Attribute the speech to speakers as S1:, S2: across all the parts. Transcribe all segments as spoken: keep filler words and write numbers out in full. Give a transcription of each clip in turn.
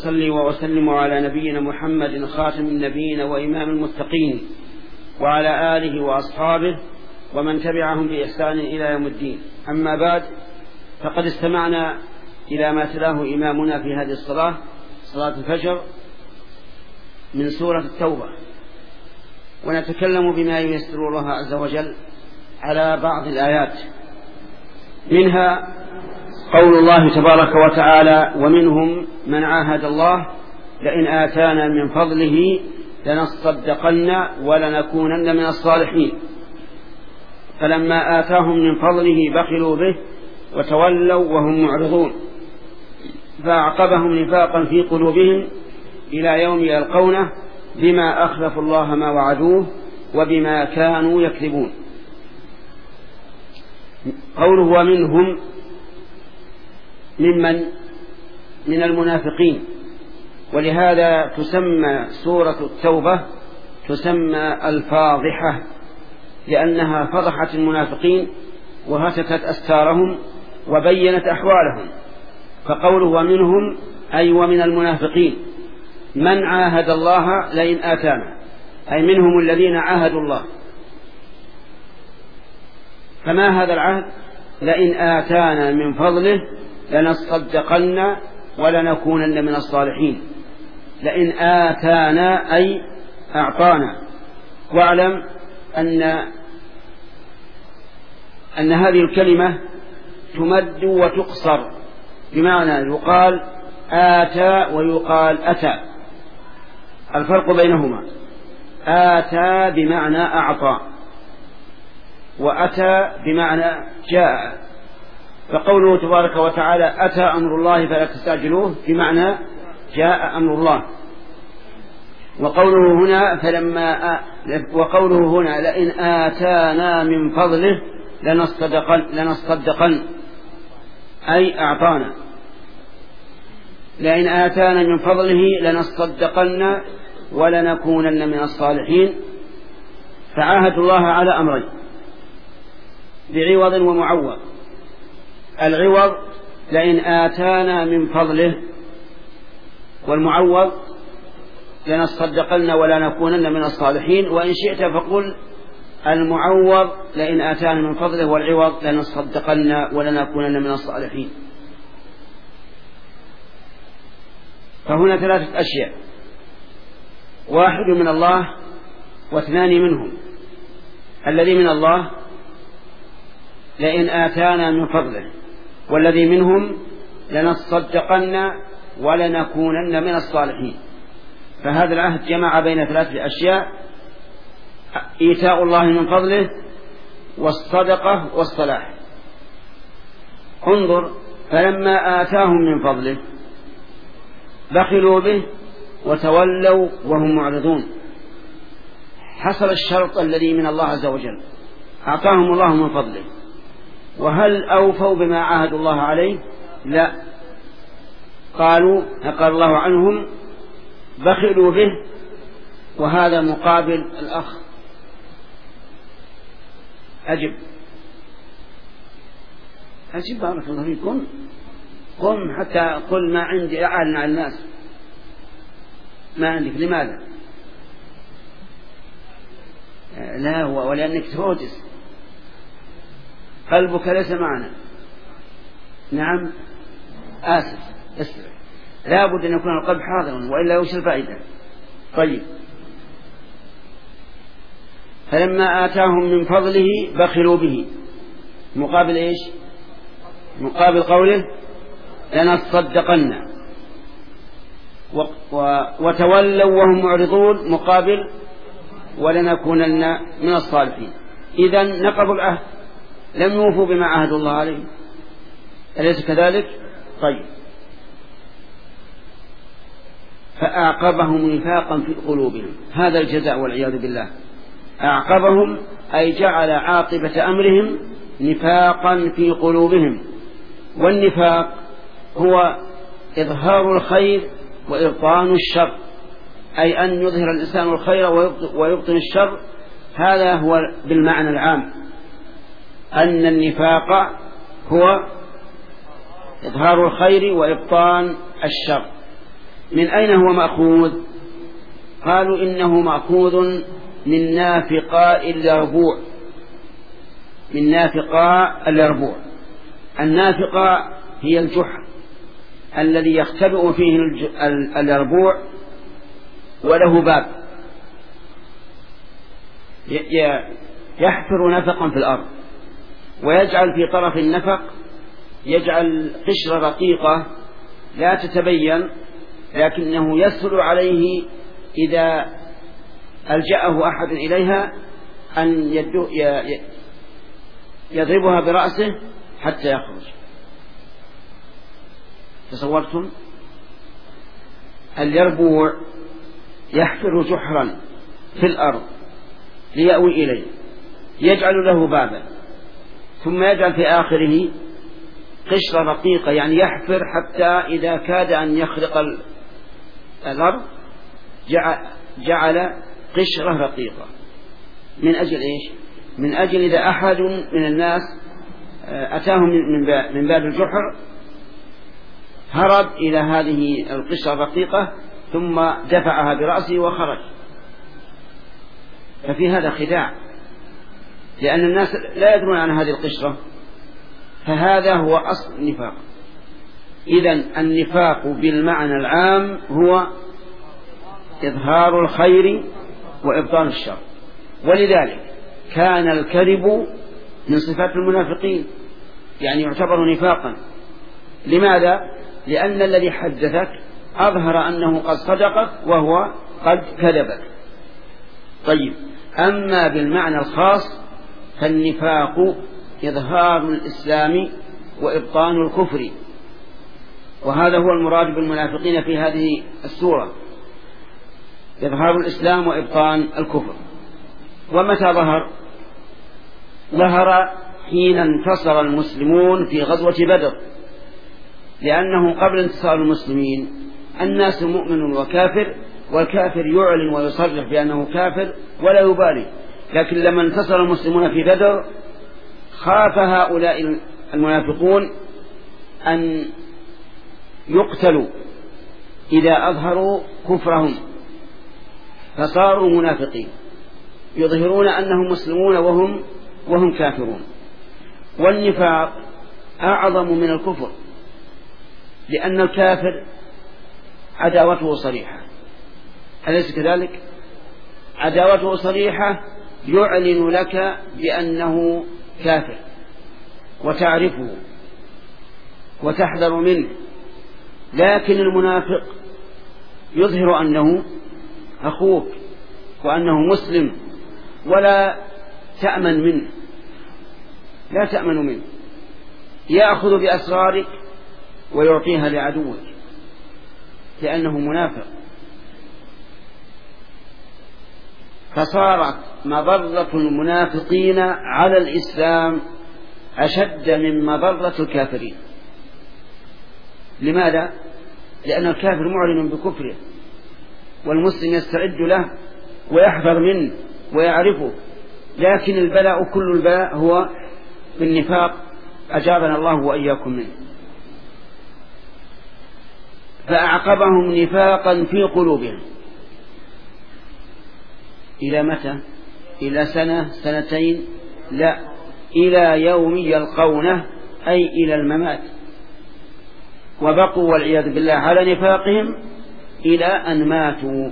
S1: وأصلي وأسلم على نبينا محمد خاتم النبيين وإمام المتقين وعلى آله وأصحابه ومن تبعهم بإحسان إلى يوم الدين. أما بعد، فقد استمعنا إلى ما تلاه إمامنا في هذه الصلاة، صلاة الفجر، من سورة التوبة، ونتكلم بما ييسر الله عز وجل على بعض الآيات، منها قول الله تبارك وتعالى: ومنهم من عاهد الله لئن آتانا من فضله لنصدقن ولنكونن من الصالحين، فلما آتاهم من فضله بخلوا به وتولوا وهم معرضون، فأعقبهم نفاقا في قلوبهم إلى يوم يلقونه بما أخلفوا الله ما وعدوه وبما كانوا يكذبون. قوله ومنهم، ممن من المنافقين، ولهذا تسمى سورة التوبة تسمى الفاضحة، لأنها فضحت المنافقين وهتكت أستارهم وبينت أحوالهم. فقوله ومنهم أي ومن المنافقين من عاهد الله لئن آتانا، أي منهم الذين عاهدوا الله. فما هذا العهد؟ لئن آتانا من فضله لنصدقن ولنكونن من الصالحين. لئن آتانا أي أعطانا. واعلم أن أن هذه الكلمة تمد وتقصر، بمعنى يقال آتى ويقال أتى، الفرق بينهما: آتى بمعنى أعطى، وأتى بمعنى جاء. فقوله تبارك وتعالى أتى أمر الله فلا تستعجلوه بمعنى جاء أمر الله. وقوله هنا فلما وقوله هنا لئن آتانا من فضله لنصدقن لنصدقن أي أعطانا. لئن آتانا من فضله لنصدقن ولنكونن من الصالحين. فعاهد الله على أمرين بعوض ومعوض. العوض لئن آتانا من فضله، والمعوض لنصدقن ولنكونن من الصالحين. وإن شئت فقل المعوض لئن آتانا من فضله، والعوض لنصدقن ولنكونن من الصالحين. فهنا ثلاثة أشياء: واحد من الله واثنان منهم. الذي من الله لئن آتانا من فضله، والذي منهم لنصدقن ولنكونن من الصالحين. فهذا العهد جمع بين ثلاثة أشياء: إيتاء الله من فضله والصدقة والصلاح. انظر، فلما آتاهم من فضله بخلوا به وتولوا وهم معرضون. حصل الشرط الذي من الله عز وجل، أعطاهم الله من فضله، وهل أوفوا بما عاهدوا الله عليه؟ لا. قالوا قال الله عنهم بخلوا به، وهذا مقابل الأخ. أجب أجب بارك الله فيكم. قم حتى قل ما عندي أعلن على الناس. ما عندك؟ لماذا؟ لا، هو ولأنك تروجس، قلبك ليس معنا. نعم، آسف، اسرع. لا بد أن يكون القلب حاضرا، وإلا يوش الفائدة. طيب، فلما آتاهم من فضله بخلوا به، مقابل إيش؟ مقابل قوله لنصدقن. وتولوا وهم معرضون، مقابل ولنكونن من الصالحين. إذن نقضوا العهد، لم يوفوا بما عاهدوا الله عليه، أليس كذلك؟ طيب، فأعقبهم نفاقا في قلوبهم، هذا الجزاء والعياذ بالله. أعقبهم أي جعل عاقبة أمرهم نفاقا في قلوبهم. والنفاق هو إظهار الخير وإبطان الشر، أي أن يظهر الإنسان الخير ويبطن الشر. هذا هو بالمعنى العام، أن النفاق هو إظهار الخير وإبطان الشر. من أين هو مأخوذ؟ قالوا إنه مأخوذ من نافقاء اليربوع، من نافقاء اليربوع. النافقاء هي الجحر الذي يختبئ فيه اليربوع وله باب يحفر نفقا في الأرض ويجعل في طرف النفق يجعل قشرة رقيقة لا تتبين، لكنه يسهل عليه إذا ألجأه أحد إليها أن يضربها برأسه حتى يخرج. تصورتم؟ اليربوع يحفر جحرا في الأرض ليأوي إليه، يجعل له بابا ثم يجعل في آخره قشرة رقيقة، يعني يحفر حتى إذا كاد أن يخرق الأرض جعل قشرة رقيقة. من أجل إيش؟ من أجل إذا أحد من الناس أتاهم من باب الجحر هرب إلى هذه القشرة الرقيقة ثم دفعها برأسه وخرج. ففي هذا خداع، لأن الناس لا يدرون عن هذه القشرة، فهذا هو أصل النفاق. إذن النفاق بالمعنى العام هو إظهار الخير وإبطال الشر، ولذلك كان الكذب من صفات المنافقين، يعني يعتبر نفاقا. لماذا؟ لأن الذي حدثك أظهر أنه قد صدقك وهو قد كذبك. طيب، أما بالمعنى الخاص فالنفاق إظهار الإسلام وإبطان الكفر، وهذا هو المراد بالمنافقين في هذه السورة، إظهار الإسلام وإبطان الكفر. ومتى ظهر؟ ظهر حين انتصر المسلمون في غزوة بدر، لأنه قبل انتصار المسلمين الناس مؤمن وكافر، والكافر يعلن ويصرح بأنه كافر ولا يبالي، لكن لما انتصر المسلمون في بدر خاف هؤلاء المنافقون أن يقتلوا إذا أظهروا كفرهم، فصاروا منافقين يظهرون أنهم مسلمون وهم وهم كافرون. والنفاق أعظم من الكفر، لأن الكافر عداوته صريحة، أليس كذلك؟ عداوته صريحة، يعلن لك بأنه كافر وتعرفه وتحذر منه. لكن المنافق يظهر أنه أخوك وأنه مسلم ولا تأمن منه، لا تأمن منه، يأخذ بأسرارك ويعطيها لعدوك لأنه منافق. فصارت مضرة المنافقين على الإسلام أشد من مضرة الكافرين. لماذا؟ لأن الكافر معلن بكفره، والمسلم يستعد له ويحذر منه ويعرفه، لكن البلاء كل البلاء هو بالنفاق، أجابنا الله وإياكم منه. فأعقبهم نفاقا في قلوبهم. إلى متى؟ إلى سنة سنتين؟ لا، إلى يوم يلقونه، أي إلى الممات. وبقوا والعياذ بالله على نفاقهم إلى أن ماتوا.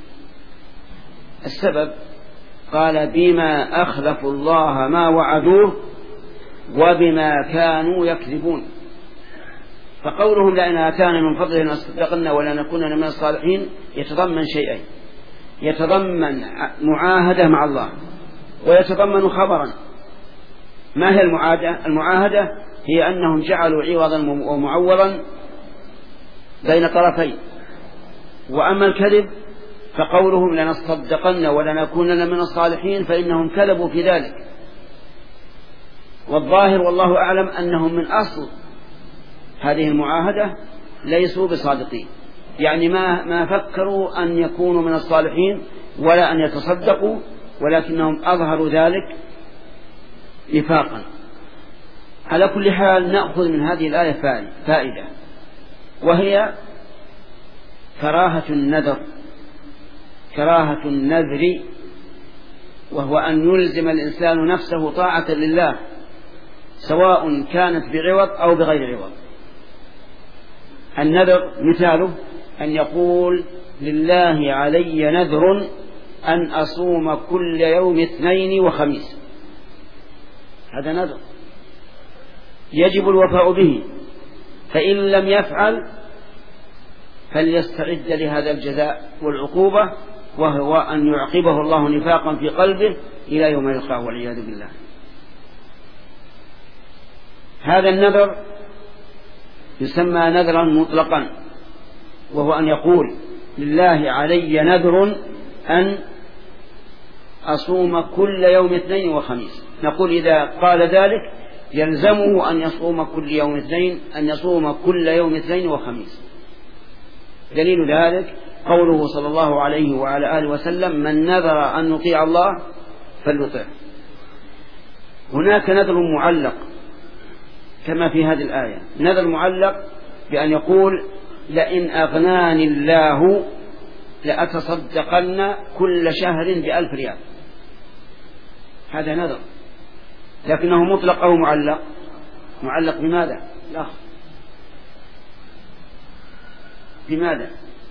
S1: السبب قال بما أخلفوا الله ما وعدوه وبما كانوا يكذبون. فقولهم لئن آتانا من فضله لنصدقن ولنكونن من الصالحين يتضمن شيئين: يتضمن معاهدة مع الله، ويتضمن خبرا. ما هي المعاهدة؟ المعاهدة هي أنهم جعلوا عوضا ومعوضا بين طرفين. وأما الكذب فقولهم لنصدقن ولنكونن من الصالحين فإنهم كذبوا في ذلك. والظاهر والله أعلم أنهم من أصل هذه المعاهدة ليسوا بصادقين، يعني ما ما فكروا أن يكونوا من الصالحين ولا أن يتصدقوا، ولكنهم أظهروا ذلك نفاقا. على كل حال نأخذ من هذه الآية فائدة، وهي كراهة النذر، كراهة النذر، وهو أن يلزم الإنسان نفسه طاعة لله سواء كانت بعوض أو بغير عوض. النذر مثاله أن يقول لله علي نذر أن أصوم كل يوم اثنين وخميس، هذا نذر يجب الوفاء به، فإن لم يفعل فليستعد لهذا الجزاء والعقوبة، وهو أن يعقبه الله نفاقا في قلبه إلى يوم يلقاه والعياذ بالله. هذا النذر يسمى نذرا مطلقا، وهو أن يقول لله علي نذر أن أصوم كل يوم اثنين وخميس. نقول إذا قال ذلك يلزمه أن يصوم كل يوم اثنين أن يصوم كل يوم اثنين وخميس. دليل ذلك قوله صلى الله عليه وعلى آله وسلم من نذر أن يطيع الله فليطع. هناك نذر معلق كما في هذه الآية، نذر معلق بأن يقول لئن أغناني الله لأتصدقن كل شهر بألف ريال، هذا نذر، لكنه مطلق أو معلق؟ معلق بماذا؟ لا، بماذا؟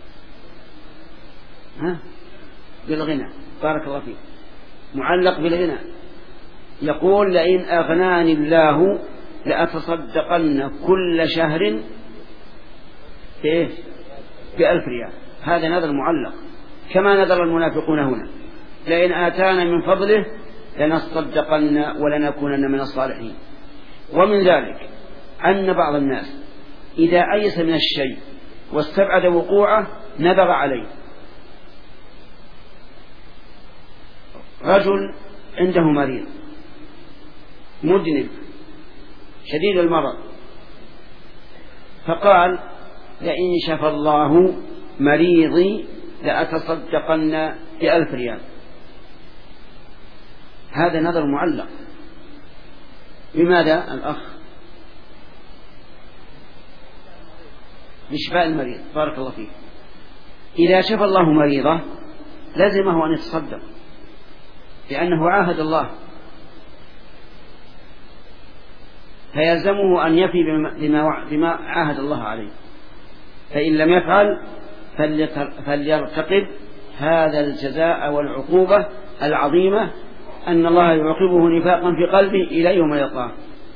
S1: ها؟ بالغنى، بارك الله فيك، معلق بالغنى. يقول لئن أغناني الله لأتصدقن كل شهر إيه؟ بألف ريال، هذا نذر معلق، كما نذر المنافقون هنا لئن آتانا من فضله لنصدقن ولنكونن من الصالحين. ومن ذلك أن بعض الناس إذا أيس من الشيء واستبعد وقوعه نذر عليه. رجل عنده مريض مذنب شديد المرض، فقال لئن شفى الله مريضي لأتصدقن بألف ريال، هذا نذر معلق. بماذا الأخ؟ بشفاء المريض، بارك الله فيك. إذا شفى الله مريضه لزمه أن يتصدق لأنه عاهد الله، فيلزمه أن يفي بما عاهد الله عليه، فإن لم يفعل فليرتقب هذا الجزاء والعقوبة العظيمة أن الله يعقبه نفاقا في قلبه إلى يوم يلقاه.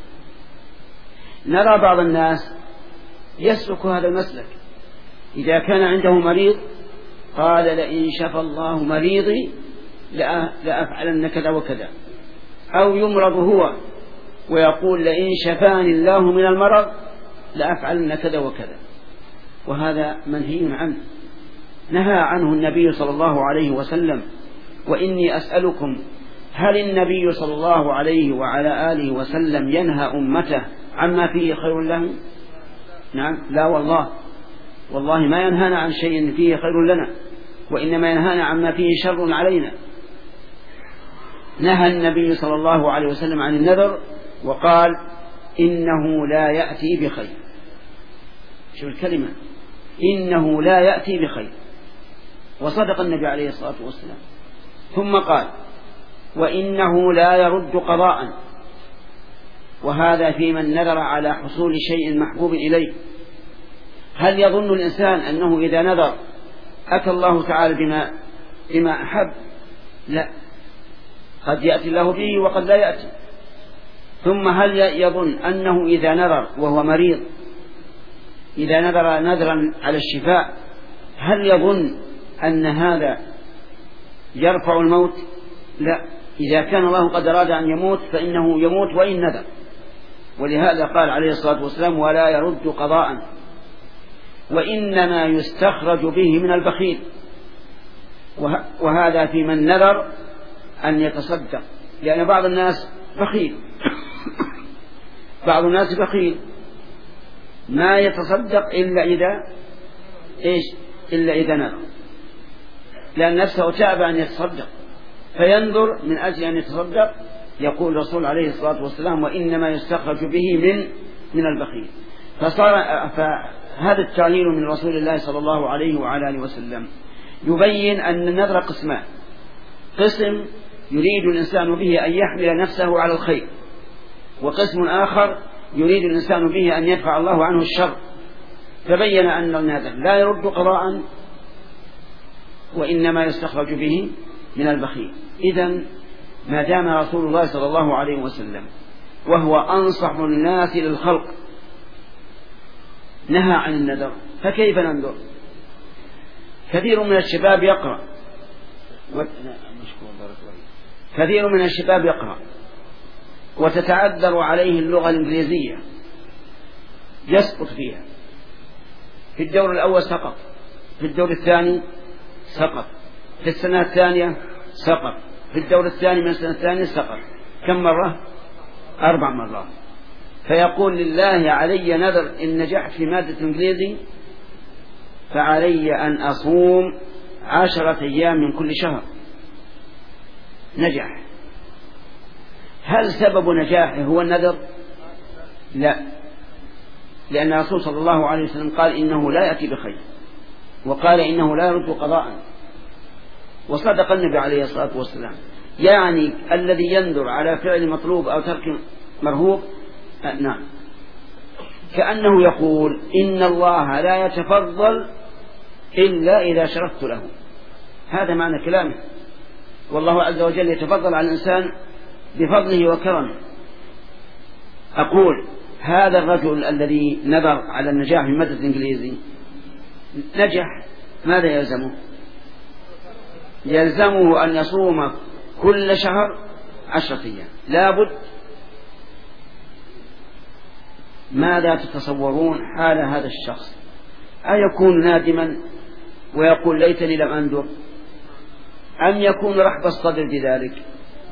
S1: نرى بعض الناس يسلك هذا المسلك، إذا كان عنده مريض قال لئن شفى الله مريضي لأفعلن كذا وكذا، أو يمرض هو ويقول لئن شفاني الله من المرض لأفعلن كذا وكذا، وهذا منهي عنه، نهى عنه النبي صلى الله عليه وسلم. وإني أسألكم هل النبي صلى الله عليه وعلى آله وسلم ينهى أمته عما فيه خير لهم؟ نعم، لا والله، والله ما ينهانا عن شيء فيه خير لنا، وإنما ينهانا عما فيه شر علينا. نهى النبي صلى الله عليه وسلم عن النذر وقال إنه لا يأتي بخير. شو الكلمة؟ إنه لا يأتي بخير، وصدق النبي عليه الصلاة والسلام. ثم قال وإنه لا يرد قضاء، وهذا في من نذر على حصول شيء محبوب إليه. هل يظن الإنسان أنه إذا نذر أتى الله تعالى بما, بما أحب؟ لا، قد يأتي الله به وقد لا يأتي. ثم هل يظن أنه إذا نذر وهو مريض، إذا نذر نذرا على الشفاء، هل يظن أن هذا يرفع الموت؟ لا، إذا كان الله قد أراد أن يموت فإنه يموت وإن نذر. ولهذا قال عليه الصلاة والسلام ولا يرد قضاء، وإنما يستخرج به من البخيل. وهذا في من نذر أن يتصدق، لأن بعض الناس بخيل بعض الناس بخيل ما يتصدق إلا إذا إيش إلا إذا نذر، لأن نفسه تعب أن يتصدق فينذر من أجل أن يتصدق. يقول الرسول عليه الصلاة والسلام وإنما يستخرج به من من البخيل. فصار هذا التعليل من رسول الله صلى الله عليه وعلى آله وسلم يبين أن النذر قسمان: قسم يريد الإنسان به أن يحمل نفسه على الخير، وقسم آخر يريد الإنسان به أن يدفع الله عنه الشر. فبين أن النذر لا يرد قضاء، وإنما يستخرج به من البخيل. إذن ما دام رسول الله صلى الله عليه وسلم وهو أنصح الناس للخلق نهى عن النذر، فكيف ننذر؟ كثير من الشباب يقرأ و... كثير من الشباب يقرأ وتتعذر عليه اللغة الإنجليزية، يسقط فيها، في الدور الأول سقط، في الدور الثاني سقط، في السنة الثانية سقط، في الدور الثاني من السنة الثانية سقط. كم مرة؟ أربع مرات. فيقول: لله علي نذر إن نجحت في مادة الإنجليزي فعلي أن أصوم عشرة أيام من كل شهر. نجح. هل سبب نجاحه هو النذر؟ لا، لأن الرسول صلى الله عليه وسلم قال إنه لا يأتي بخير، وقال إنه لا يرد قضاء، وصدق النبي عليه الصلاة والسلام. يعني الذي ينذر على فعل مطلوب أو ترك مرهوب، نعم، كأنه يقول إن الله لا يتفضل إلا إذا شرفت له. هذا معنى كلامه. والله عز وجل يتفضل على الإنسان بفضله وكرمه. أقول: هذا الرجل الذي نذر على النجاح في مادة الإنجليزي نجح، ماذا يلزمه؟ يلزمه أن يصوم كل شهر عشرة أيام لابد. ماذا تتصورون حال هذا الشخص؟ أيكون نادما ويقول ليتني لم أنذر، أم يكون رحب الصدر بذلك؟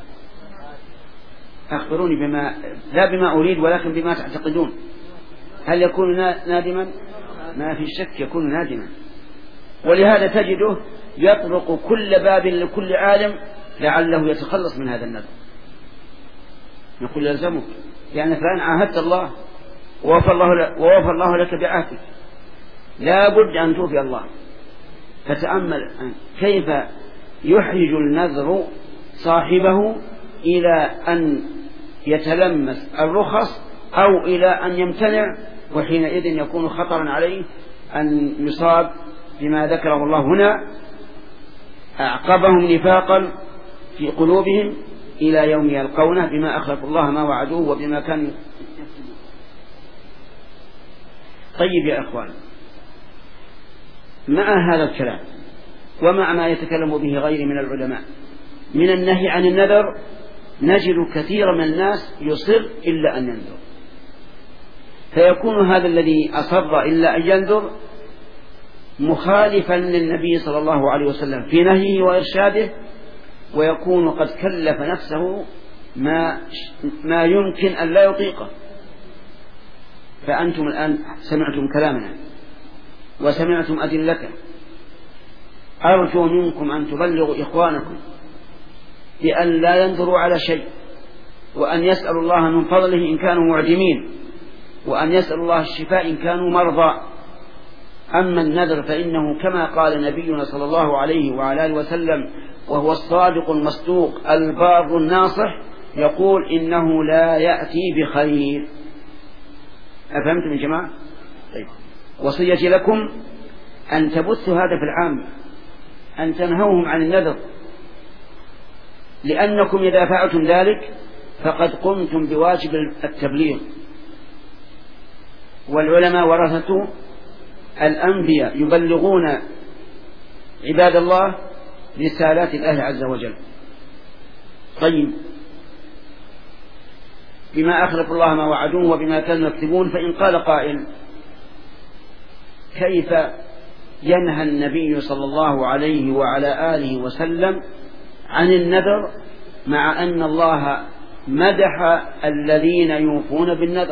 S1: أخبروني بما لا بما أريد ولكن بما تعتقدون. هل يكون نادما؟ ما في شك يكون نادما. ولهذا تجده يطرق كل باب لكل عالم لعله يتخلص من هذا النذر. يقول: يلزمك، يعني فإن عاهدت الله ووفى الله, ووفى الله لك بعهدك لا بد أن توفي الله. فتأمل كيف يحرج النذر صاحبه إلى أن يتلمس الرخص أو إلى أن يمتنع، وحينئذ يكون خطرا عليه أن يصاب بما ذكره الله هنا: أعقبهم نفاقا في قلوبهم إلى يوم يلقونه بما أخلفوا الله ما وعدوه وبما كانوا يكسبون. طيب يا أخوان، مع هذا الكلام ومع ما يتكلم به غير من العلماء من النهي عن النذر، نجد كثير من الناس يصر إلا أن ينذر، فيكون هذا الذي أصر إلا أن ينذر مخالفا للنبي صلى الله عليه وسلم في نهيه وإرشاده، ويكون قد كلف نفسه ما, ما يمكن أن لا يطيقه. فأنتم الآن سمعتم كلامنا وسمعتم أدلته، أرجو منكم أن تبلغوا إخوانكم بأن لا ينظروا على شيء، وأن يسألوا الله من فضله إن كانوا معدمين، وأن يسألوا الله الشفاء إن كانوا مرضى. أما النذر فإنه كما قال نبينا صلى الله عليه وعلى آله وسلم وهو الصادق المصدوق البار الناصح، يقول إنه لا يأتي بخير. أفهمتم يا جماعة؟ طيب، وصيتي لكم أن تبثوا هذا في العام، أن تنهوهم عن النذر، لأنكم إذا فعلتم ذلك فقد قمتم بواجب التبليغ. والعلماء ورثة الأنبياء يبلغون عباد الله رسالات الله عز وجل. طيب، بما أخلف الله ما وعدوه وبما كانوا يكتبون. فإن قال قائل: كيف ينهى النبي صلى الله عليه وعلى آله وسلم عن النذر مع أن الله مدح الذين يوفون بالنذر؟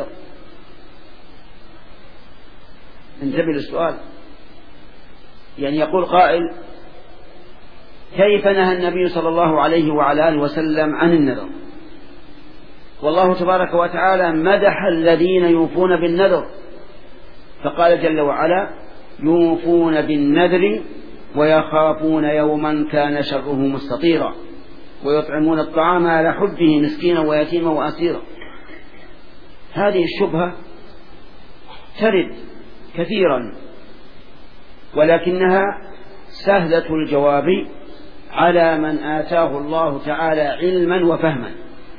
S1: انتبه للسؤال. يعني يقول قائل: كيف نهى النبي صلى الله عليه وعلى آله وسلم عن النذر والله تبارك وتعالى مدح الذين يوفون بالنذر، فقال جل وعلا يوفون بالنذر ويخافون يوما كان شره مستطيرا ويطعمون الطعام على حبه مسكينا ويتيما وأسيرا. هذه الشبهة ترد كثيرا ولكنها سهلة الجواب على من آتاه الله تعالى علما وفهما.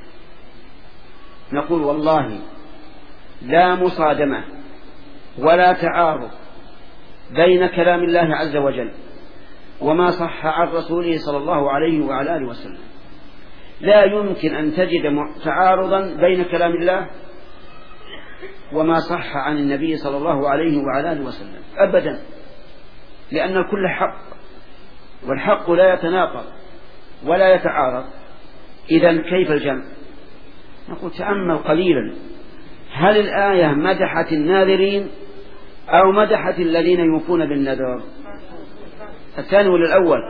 S1: نقول والله لا مصادمة ولا تعارض بين كلام الله عز وجل وما صح عن رسوله صلى الله عليه وعلى آله وسلم. لا يمكن أن تجد تعارضا بين كلام الله وما صح عن النبي صلى الله عليه وعلى آله وسلم أبدا، لأن الكل حق والحق لا يتناقض ولا يتعارض. إذن كيف الجمع؟ نقول تأمل قليلا، هل الآية مدحت الناذرين أو مدحت الذين يوفون بالنذر؟ الثاني ولا الأول؟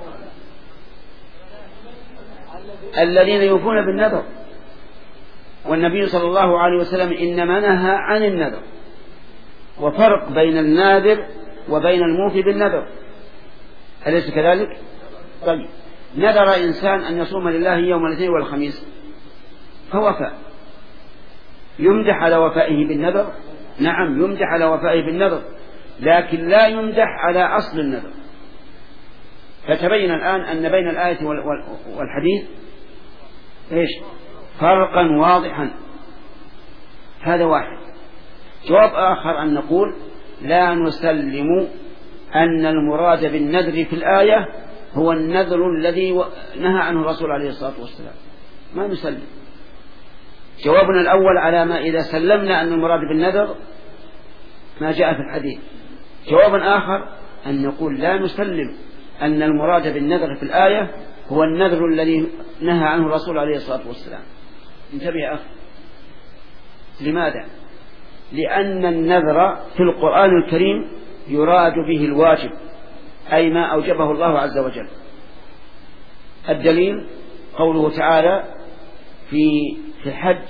S1: الذين يوفون بالنذر، والنبي صلى الله عليه وسلم إنما نهى عن النذر، وفرق بين الناذر وبين الموفي بالنذر، أليس كذلك؟ طيب نذر إنسان أن يصوم لله يوم الاثنين والخميس فوفى، يمدح على وفائه بالنذر؟ نعم يمدح على وفائه بالنذر، لكن لا يمدح على أصل النذر. فتبين الآن أن بين الآية والحديث إيش؟ فرقا واضحا. هذا واحد. جواب آخر أن نقول لا نسلم أن المراد بالنذر في الآية هو النذر الذي نهى عنه الرسول عليه الصلاة والسلام، ما نسلم. جوابنا الأول على ما إذا سلمنا أن المراد بالنذر ما جاء في الحديث. جواب آخر أن نقول لا نسلم أن المراد بالنذر في الآية هو النذر الذي نهى عنه الرسول عليه الصلاة والسلام. انتبه يا أخي، لماذا؟ لأن النذر في القرآن الكريم يراد به الواجب، أي ما أوجبه الله عز وجل. الدليل قوله تعالى في في الحج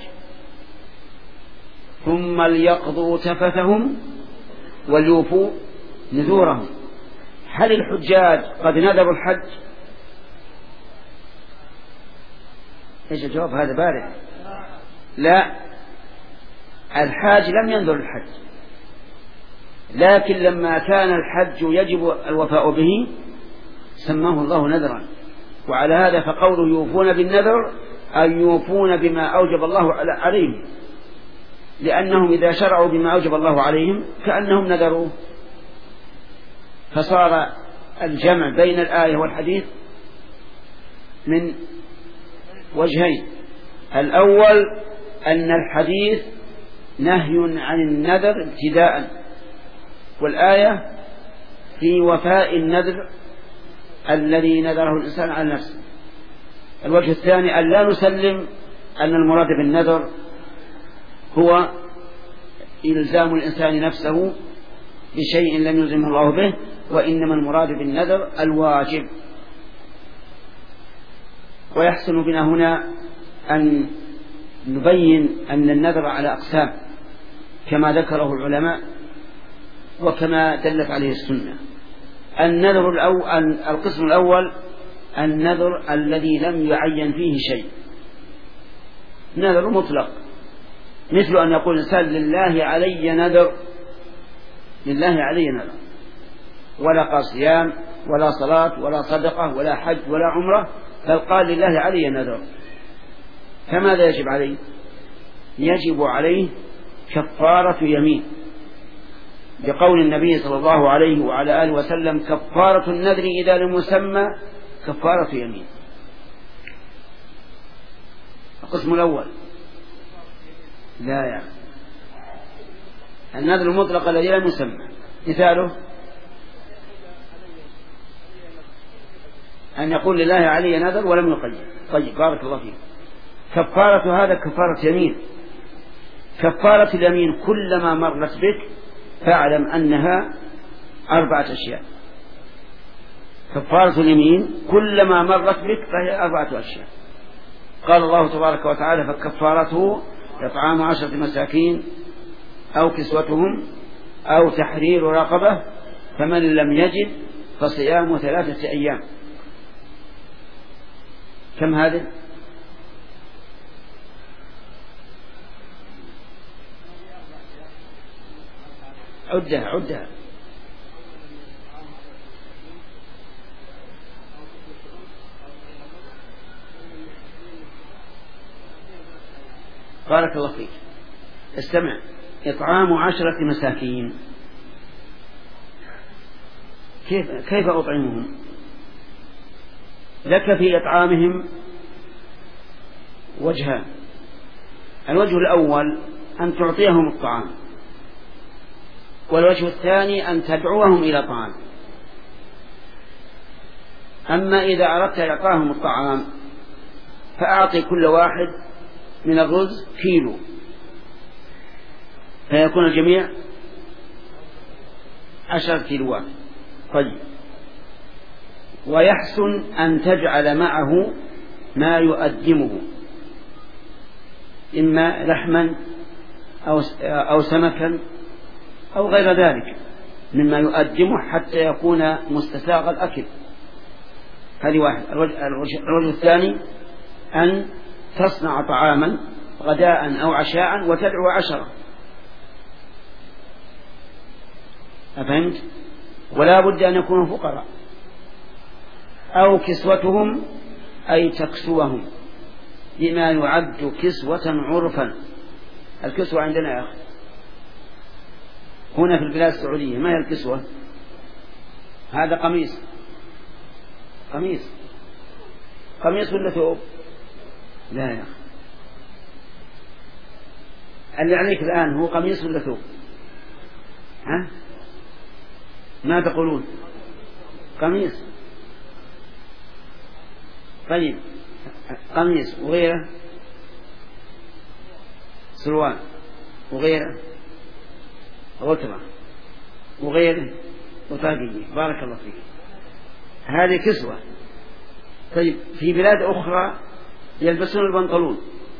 S1: ثم ليقضوا تفثهم وليوفوا نذورهم. هل الحجاج قد نذروا الحج؟ ايش الجواب؟ هذا بارد. لا، الحاج لم ينذر الحج، لكن لما كان الحج يجب الوفاء به سماه الله نذرا. وعلى هذا فقوله يوفون بالنذر أن يوفون بما أوجب الله عليهم، لأنهم إذا شرعوا بما أوجب الله عليهم كأنهم نذروا. فصار الجمع بين الآية والحديث من وجهين: الأول أن الحديث نهي عن النذر ابتداء، والآية في وفاء النذر الذي نذره الإنسان على نفسه. الوجه الثاني أن لا نسلم أن المراد بالنذر هو إلزام الإنسان نفسه بشيء لم يلزمه الله به، وإنما المراد بالنذر الواجب. ويحسن بنا هنا أن نبين أن النذر على أقسام كما ذكره العلماء وكما دلت عليه السنة. النذر الأول، القسم الأول النذر الذي لم يعين فيه شيء، نذر مطلق، مثل أن يقول الإنسان لله علي نذر، لله علي نذر، ولا قال صيام ولا صلاة ولا صدقة ولا حج ولا عمرة، بل قال لله علي نذر. فماذا يجب عليه؟ يجب عليه كفارة يمين، بقول النبي صلى الله عليه وعلى آله وسلم كفارة النذر إذا لم يسمى كفارة يمين. القسم الأول لا يعني النذر المطلق الذي لم يسمى، مثاله أن يقول لله علي نذر ولم يقيد. طيب بارك الله فيك. كفارة هذا كفارة يمين. كفارة اليمين كلما مرت بك فاعلم أنها أربعة أشياء. كفارة اليمين كلما مرت بك فهي أربعة أشياء. قال الله تبارك وتعالى فكفارته إطعام عشرة مساكين أو كسوتهم أو تحرير رقبة، فمن لم يجد فصيام ثلاثة أيام. كم هذا؟ عدها عدها. بارك الله فيك. استمع. إطعام عشرة مساكين، كيف كيف أطعمهم؟ لك في إطعامهم وجهان. الوجه الأول أن تعطيهم الطعام، والوجه الثاني أن تدعوهم إلى طعام. أما إذا أردت إعطاهم الطعام فأعطي كل واحد من الرز كيلو، فيكون الجميع عشرة كيلوات. طيب، ويحسن أن تجعل معه ما يؤدمه، إما لحما أو أو سمكا أو غير ذلك مما يؤدمه حتى يكون مستساغ الأكل. هذه واحد. الوجه الثاني أن تصنع طعاما غداء أو عشاء وتدعو عشرة. أفهمت؟ ولا بد أن يكونوا فقراء. أو كسوتهم أي تكسوهم بما يعد كسوة عرفا. الكسوة عندنا يا أخي هنا في البلاد السعودية ما هي الكسوة؟ هذا قميص قميص قميص ولا ثوب؟ لا يا أخي، اللي عليك الآن هو قميص ولا ثوب؟ ها؟ ما تقولون؟ قميص. طيب، قميص وغيره، سروال وغيره، غترة وغيره، وطاقية. بارك الله فيك. هذه كسوة. طيب، في بلاد أخرى يلبسون البنطلون،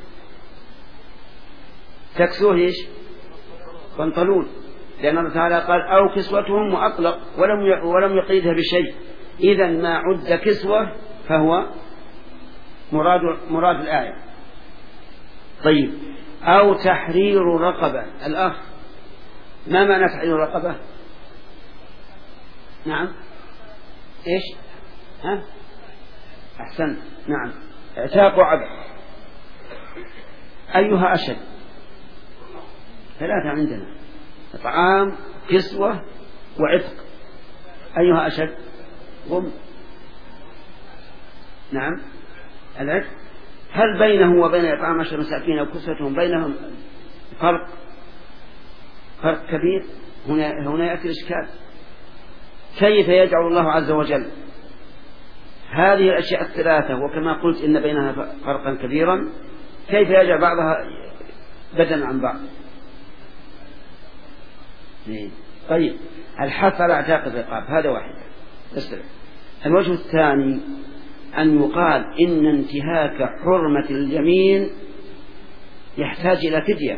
S1: تكسوه إيش؟ بنطلون، لأن الله تعالى قال أو كسوتهم وأطلق ولم ولم يقيدها بشيء. إذن ما عد كسوة فهو مراد مراد الآية. طيب، أو تحرير رقبة. الأخ، ما معنى تحرير رقبة؟ نعم، إيش؟ ها؟ أحسنت، نعم، اعتاق عبد. أيها أشد؟ ثلاثة عندنا: طعام، كسوة، وعتق. أيها أشد؟ قم. نعم، العتق. هل بينه وبين إطعام عشر مساكين أو كسوتهم بينهم فرق فرق كبير؟ هنا هنا يأتي الإشكال. كيف يجعل الله عز وجل هذه الأشياء الثلاثة، وكما قلت إن بينها فرقا كبيرا، كيف يجعل بعضها بدلا عن بعض؟ طيب، الحث على اعتاق الرقاب هذا واحد. الوجه الثاني أن يقال إن انتهاك حرمة اليمين يحتاج إلى فدية،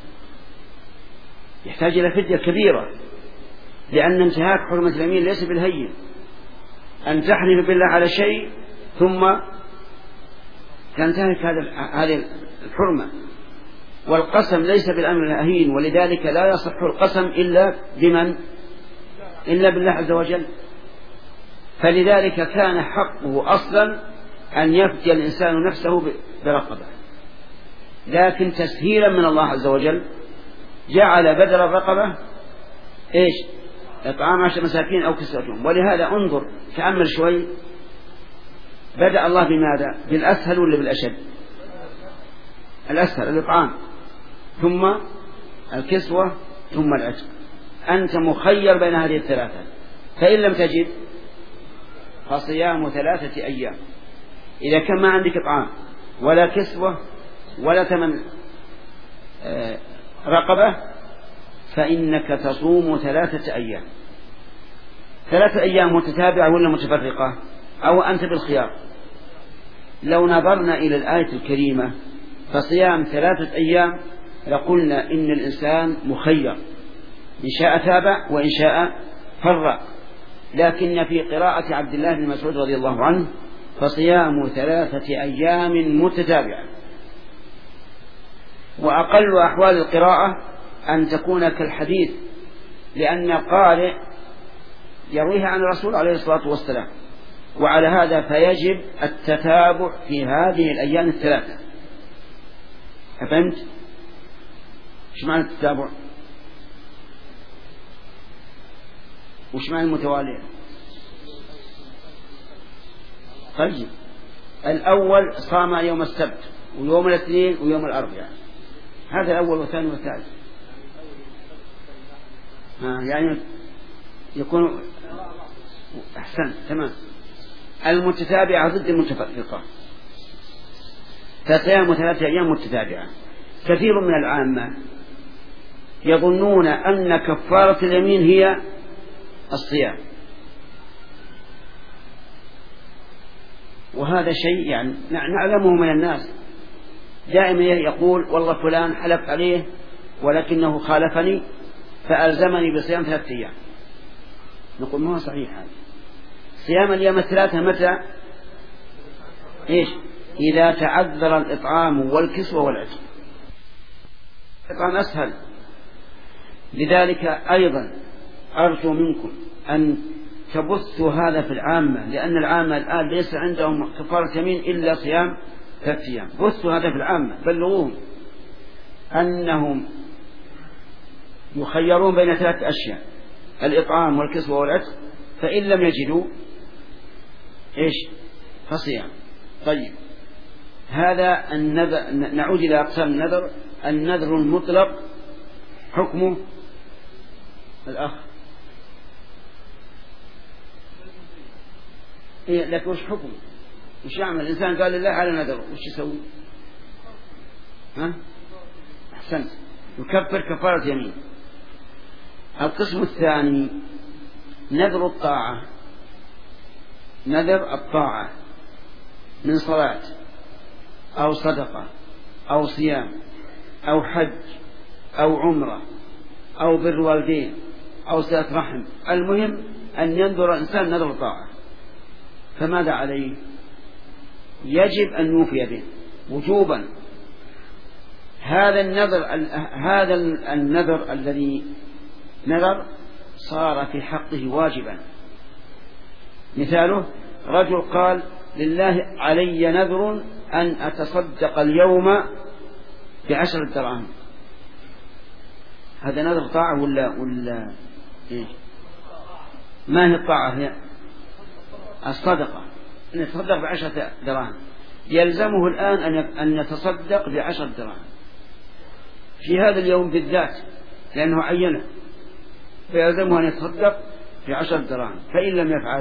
S1: يحتاج إلى فدية كبيرة، لأن انتهاك حرمة اليمين ليس بالهين. أن تحلف بالله على شيء ثم تنتهك هذه الحرمة، والقسم ليس بالأمر الهين، ولذلك لا يصح القسم إلا بمن؟ إلا بالله عز وجل. فلذلك كان حقه أصلا أن يفدي الإنسان نفسه برقبة، لكن تسهيلا من الله عز وجل جعل بدل الرقبة إيش؟ إطعام عشر مساكين أو كسوتهم. ولهذا انظر، تأمل شوي، بدأ الله بماذا؟ بالأسهل ولا بالأشد؟ الأسهل الإطعام، ثم الكسوة، ثم العتق. أنت مخير بين هذه الثلاثة، فإن لم تجد فصيام ثلاثة أيام. إذا كان ما عندك إطعام ولا كسوة ولا ثمن رقبة فإنك تصوم ثلاثة أيام. ثلاثة أيام متتابعة ولا متفرقة؟ أو أنت بالخيار. لو نظرنا إلى الآية الكريمة فصيام ثلاثة أيام لقلنا إن الإنسان مخير إن شاء تابع وإن شاء فرق. لكن في قراءة عبد الله بن مسعود رضي الله عنه فصيام ثلاثة أيام متتابعة. وأقل أحوال القراءة أن تكون كالحديث، لأن القارئ يرويها عن الرسول عليه الصلاة والسلام، وعلى هذا فيجب التتابع في هذه الأيام الثلاثة. فهمت؟ إيش معنى التتابع؟ وإيش معنى المتوالية؟ طيب، الأول صام يوم السبت ويوم الاثنين ويوم الأربعاء، هذا الأول والثاني والثالث. آه يعني يكون أحسن. تمام. المتتابعة ضد المتفرقة، فصيام ثلاثة أيام متتابعة. كثير من العامة يظنون أن كفارة اليمين هي الصيام، وهذا شيء يعني نعلمه من الناس، دائما يقول والله فلان حلف عليه ولكنه خالفني فألزمني بصيام ثلاثة أيام. نقول ما هو صحيح هذا. صيام اليوم الثلاثة متى؟ إيش؟ إذا تعذر الإطعام والكسوة والعتق. الإطعام أسهل. لذلك أيضا أرجو منكم أن تبثوا هذا في العامة، لأن العامة الآن ليس عندهم كفارة يمين إلا صيام ثلاثة أيام. بثوا هذا في العامة، بلغوهم أنهم يخيرون بين ثلاث أشياء: الإطعام والكسوة والعتق، فإن لم يجدوا إيش؟ فصيام. طيب، هذا النذر. نعود إلى أقسام النذر. النذر المطلق حكمه الأخ إيه، لكن وش حكمه؟ وش يعمل الإنسان؟ قال لله على نذر، وش يسوي؟ ها؟ أحسنت، يكفر كفارة يمين. القسم الثاني نذر الطاعة. نذر الطاعة من صلاة أو صدقة أو صيام أو حج أو عمرة أو بر والدين أو صلة رحم، المهم أن ينذر الإنسان نذر طاعة، فماذا عليه؟ يجب أن يوفي به وجوبا. هذا النذر هذا النذر الذي نذر صار في حقه واجبا. مثاله: رجل قال لله علي نذر أن أتصدق اليوم بعشر دراهم. هذا نذر طاعة ولا ولا إيه؟ ما هي الطاعة؟ هي الصدقة، أن يتصدق بعشرة دراهم. يلزمه الآن أن يتصدق بعشر دراهم في هذا اليوم بالذات، لأنه عينه، فيلزمه أن يتصدق بعشر دراهم. فإن لم يفعل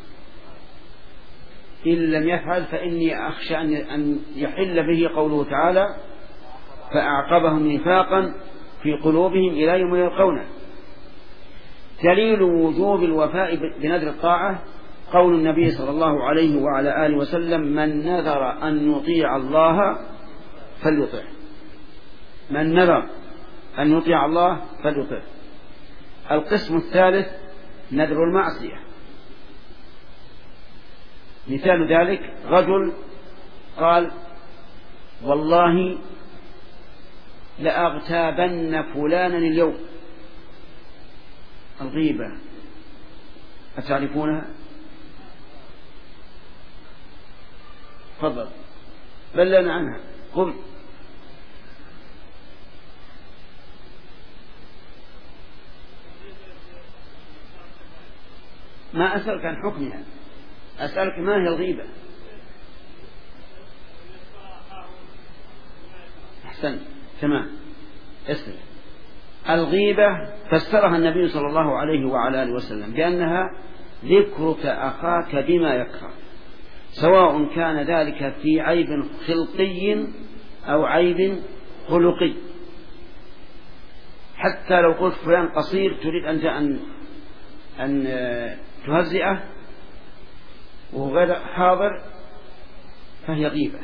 S1: إن لم يفعل فإني أخشى أن يحل به قوله تعالى: فأعقبهم نفاقا في قلوبهم إلى يوم يلقونه. دليل وجوب الوفاء بنذر الطاعة قول النبي صلى الله عليه وعلى آله وسلم: من نذر أن يطيع الله فليطع. من نذر أن يطيع الله فليطع. القسم الثالث نذر المعصية. مثال ذلك: رجل قال والله لأغتابن فلانا اليوم. الغيبة أتعرفونها؟ تفضل، بلغنا عنها. قم. ما أسألك عن حكمها، أسألك ما هي الغيبة. أحسن، تمام. اسمع، الغيبة فسرها النبي صلى الله عليه وعلى آله وسلم بأنها ذكرك أخاك بما يكره، سواء كان ذلك في عيب خلقي أو عيب خلقي. حتى لو قلت فلان قصير تريد أنت أن أن تهزئه وهو غير حاضر فهي غيبة.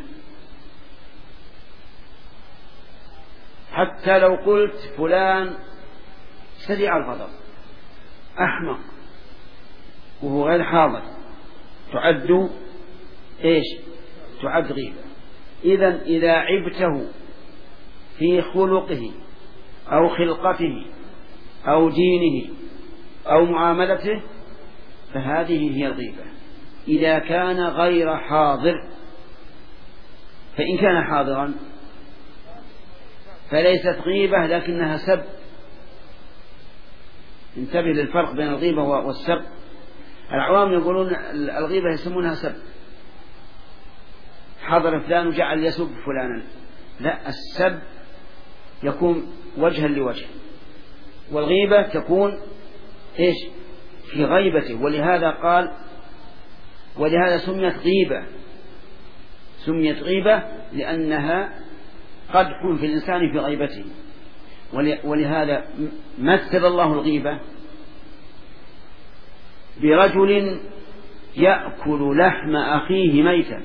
S1: حتى لو قلت فلان سريع الغضب أحمق وهو غير حاضر تعد إيش؟ تعد غيبة. إذن إذا عبته في خلقه أو خلقته أو دينه أو معاملته فهذه هي الغيبة إذا كان غير حاضر. فإن كان حاضرا فليست غيبة لكنها سب. انتبه للفرق بين الغيبة والسب. العوام يقولون الغيبة يسمونها سب، حضر فلان وجعل يسب فلانا. لا، السب يكون وجها لوجه، والغيبة تكون إيش؟ في غيبته. ولهذا قال ولهذا سميت غيبة سميت غيبة لأنها قدح في الإنسان في غيبته. ولهذا مثل الله الغيبة برجل يأكل لحم أخيه ميتا،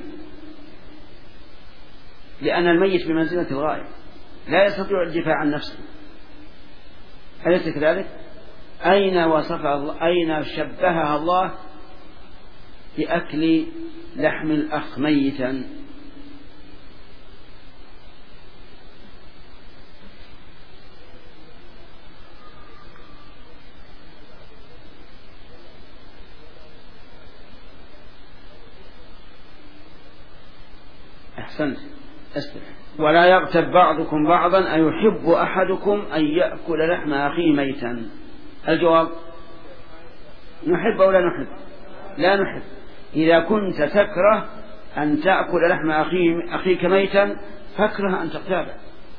S1: لأن الميت بمنزلة الغائب لا يستطيع الدفاع عن نفسه، أليس كذلك؟ أين وصفها الله؟ أين شبهها الله بأكل لحم الأخ ميتا؟ أحسنت، أستمع. ولا يغتب بعضكم بعضا أيحب أحدكم أن يأكل لحم أخيه ميتا؟ الجواب نحب أو لا نحب؟ لا نحب. إذا كنت تكره أن تأكل لحم أخيك ميتا فاكره أن تغتابه.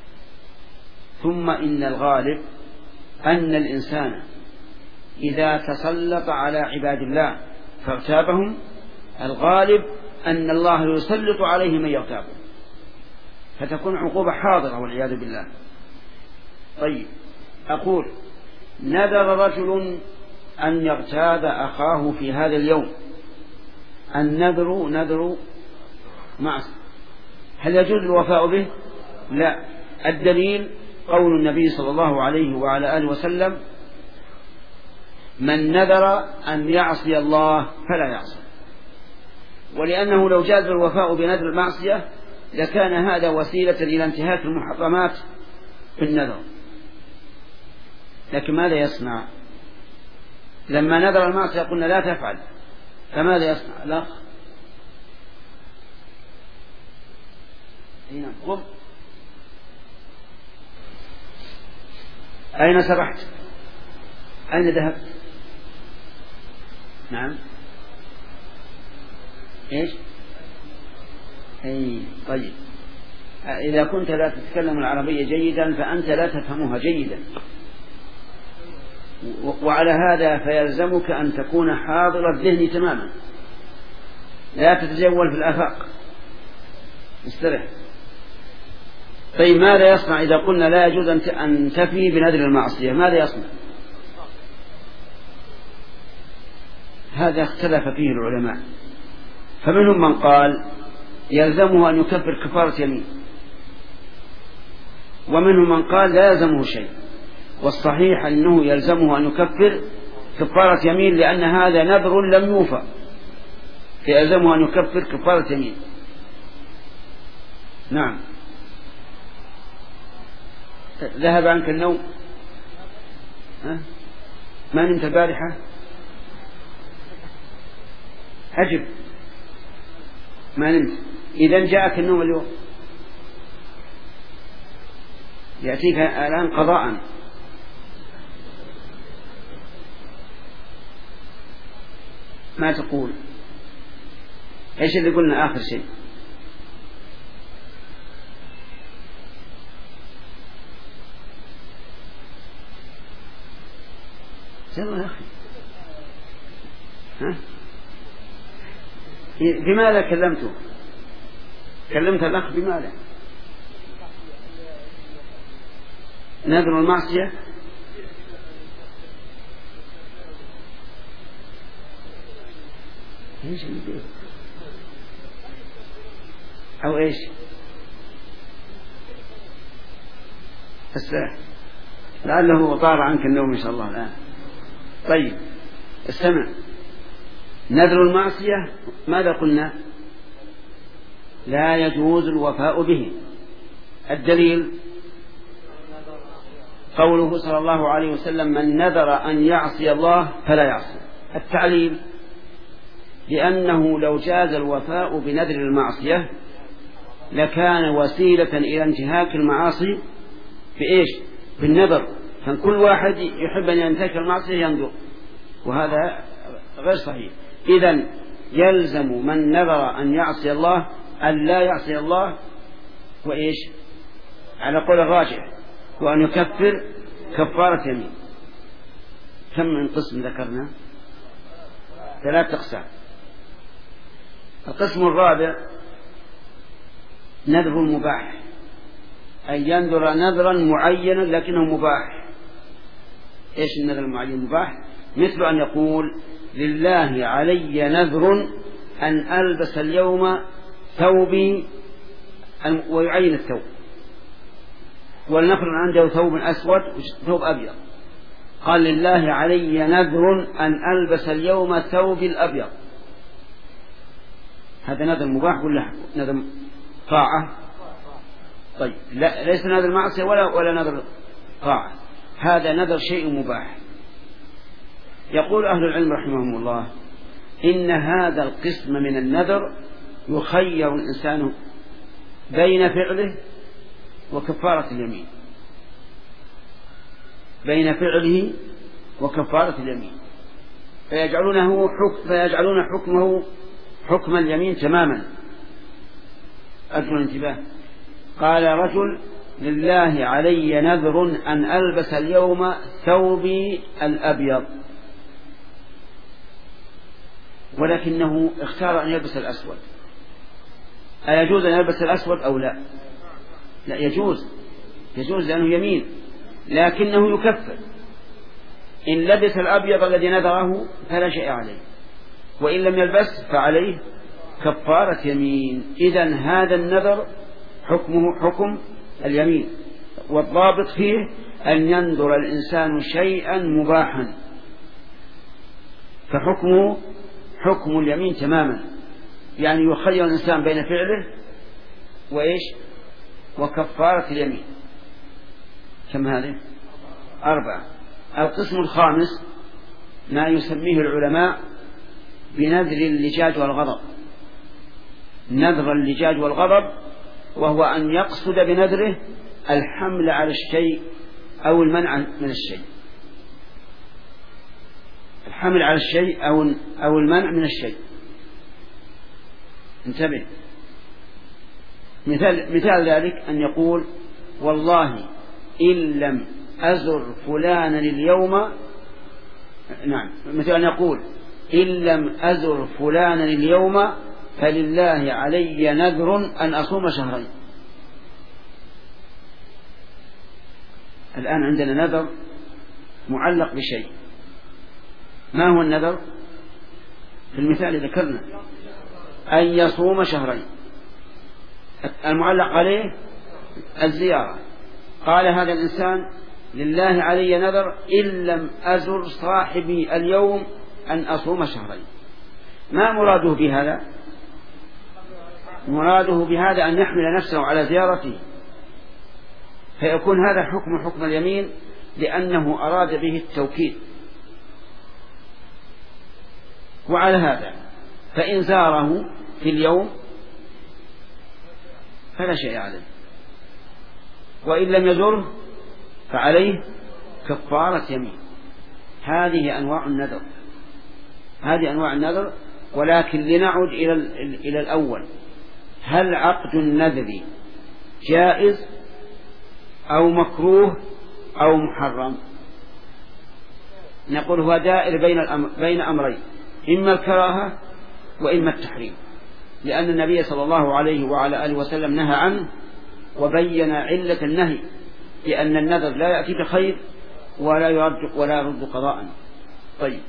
S1: ثم إن الغالب أن الإنسان إذا تسلط على عباد الله فاغتابهم الغالب أن الله يسلط عليه من يغتابه، فتكون عقوبة حاضرة والعياذ بالله. طيب، أقول نذر رجل أن يغتاب أخاه في هذا اليوم. النذر نذر معصية، هل يجوز الوفاء به؟ لا. الدليل قول النبي صلى الله عليه وعلى آله وسلم: من نذر أن يعصي الله فلا يعصي. ولأنه لو جاز الوفاء بنذر المعصية لكان هذا وسيلة إلى انتهاك المحرمات في النذر. لكن ماذا يصنع؟ لما نذر المعصية قلنا لا تفعل، فماذا يصنع الأخ؟ قم. أين سرحت؟ أين ذهبت؟ نعم. إيش؟ أي طيب، إذا كنت لا تتكلم العربية جيدا فأنت لا تفهمها جيدا، وعلى هذا فيلزمك أن تكون حاضر الذهن تماما، لا تتجول في الآفاق، استرح. طيب، ماذا يصنع إذا قلنا لا يجوز أن تفي بنذر المعصية؟ ماذا يصنع؟ هذا اختلف فيه العلماء، فمنهم من قال يلزمه أن يكفر كفارة يمين، ومنهم من قال لا يلزمه شيء. والصحيح أنه يلزمه أن يكفر كفارة يمين، لأن هذا نذر لم يوفى، فيلزمه أن يكفر كفارة يمين. نعم. ذهب عنك النوم؟ ها؟ ما نمت البارحة؟ أجب، ما نمت. إذن جاءك النوم اليوم، يأتيك الآن قضاء. ما تقول؟ إيش اللي قلنا آخر شيء؟ يلا يا أخي، ها؟ بماذا كلمته؟ كلمت الأخ بماذا؟ نذر المعصية؟ ايش اللي بيه؟ أو ايش؟ الساعة لعله طار عنك النوم إن شاء الله الآن. طيب استمع، نذر المعصية ماذا قلنا؟ لا يجوز الوفاء به. الدليل قوله صلى الله عليه وسلم: من نذر أن يعصي الله فلا يعصي. التعليل: لأنه لو جاز الوفاء بنذر المعصية لكان وسيلة إلى انتهاك المعاصي بإيش؟ بالنذر. فكل واحد يحب أن ينتهك المعصية ينذر، وهذا غير صحيح. إذن يلزم من نذر أن يعصي الله أن لا يعصي الله، وإيش؟ على قول الراجح، وأن يكفر كفارة يمين. كم من قسم ذكرنا؟ ثلاث أقسام. القسم الرابع نذر المباح، أن ينذر نذرا معينا لكنه مباح. إيش النذر المعين مباح؟ مثل أن يقول: لله علي نذر أن ألبس اليوم ثوبي، ويعين الثوب، ولنفرض عنده ثوب أسود وثوب أبيض، قال: لله علي نذر أن ألبس اليوم ثوبي الأبيض. هذا نذر مباح ولا نذر طاعة؟ طيب لا، ليس نذر معصية ولا ولا نذر طاعة، هذا نذر شيء مباح. يقول أهل العلم رحمهم الله: إن هذا القسم من النذر يخير الإنسان بين فعله وكفارة اليمين، بين فعله وكفارة اليمين، فيجعلونه حكم فيجعلون حكمه حكم اليمين تماما. أجل الانتباه. قال رجل: لله علي نذر أن ألبس اليوم ثوبي الأبيض، ولكنه اختار أن يلبس الأسود. أيجوز أن يلبس الأسود أو لا؟ لا، يجوز، يجوز لأنه يمين، لكنه يكفر. إن لبس الأبيض الذي نذره فلا شيء عليه، وإن لم يلبس فعليه كفارة يمين. إذن هذا النذر حكمه حكم اليمين، والضابط فيه أن ينذر الإنسان شيئا مباحا، فحكمه حكم اليمين تماما، يعني يخير الإنسان بين فعله وإيش؟ وكفارة اليمين. كم هذه؟ أربعة. القسم الخامس ما يسميه العلماء بنذر اللجاج والغضب. نذر اللجاج والغضب وهو أن يقصد بنذره الحمل على الشيء أو المنع من الشيء، الحمل على الشيء أو أو المنع من الشيء. انتبه. مثال مثال ذلك أن يقول: والله إن لم أزر فلانا اليوم، نعم، مثل أن يقول: إن لم أزر فلانا اليوم فلله علي نذر أن أصوم شهرين. الآن عندنا نذر معلق بشيء. ما هو النذر؟ في المثال ذكرنا أن يصوم شهرين، المعلق عليه الزيارة. قال هذا الإنسان: لله علي نذر إن لم أزر صاحبي اليوم أن أصوم شهرين. ما مراده بهذا؟ مراده بهذا أن يحمل نفسه على زيارته، فيكون هذا حكم حكم اليمين، لأنه أراد به التوكيد. وعلى هذا فإن زاره في اليوم فلا شيء عليه، وإن لم يزره فعليه كفارة يمين. هذه أنواع النذر، هذه أنواع النذر. ولكن لنعد إلى إلى الأول: هل عقد النذر جائز أو مكروه أو محرم؟ نقول هو دائر بين الأمر بين أمرين، إما الكراهة وإما التحريم، لأن النبي صلى الله عليه وعلى آله وسلم نهى عنه وبين علة النهي، لأن النذر لا يأتي بخير ولا يرد ولا يرد قضاء. طيب،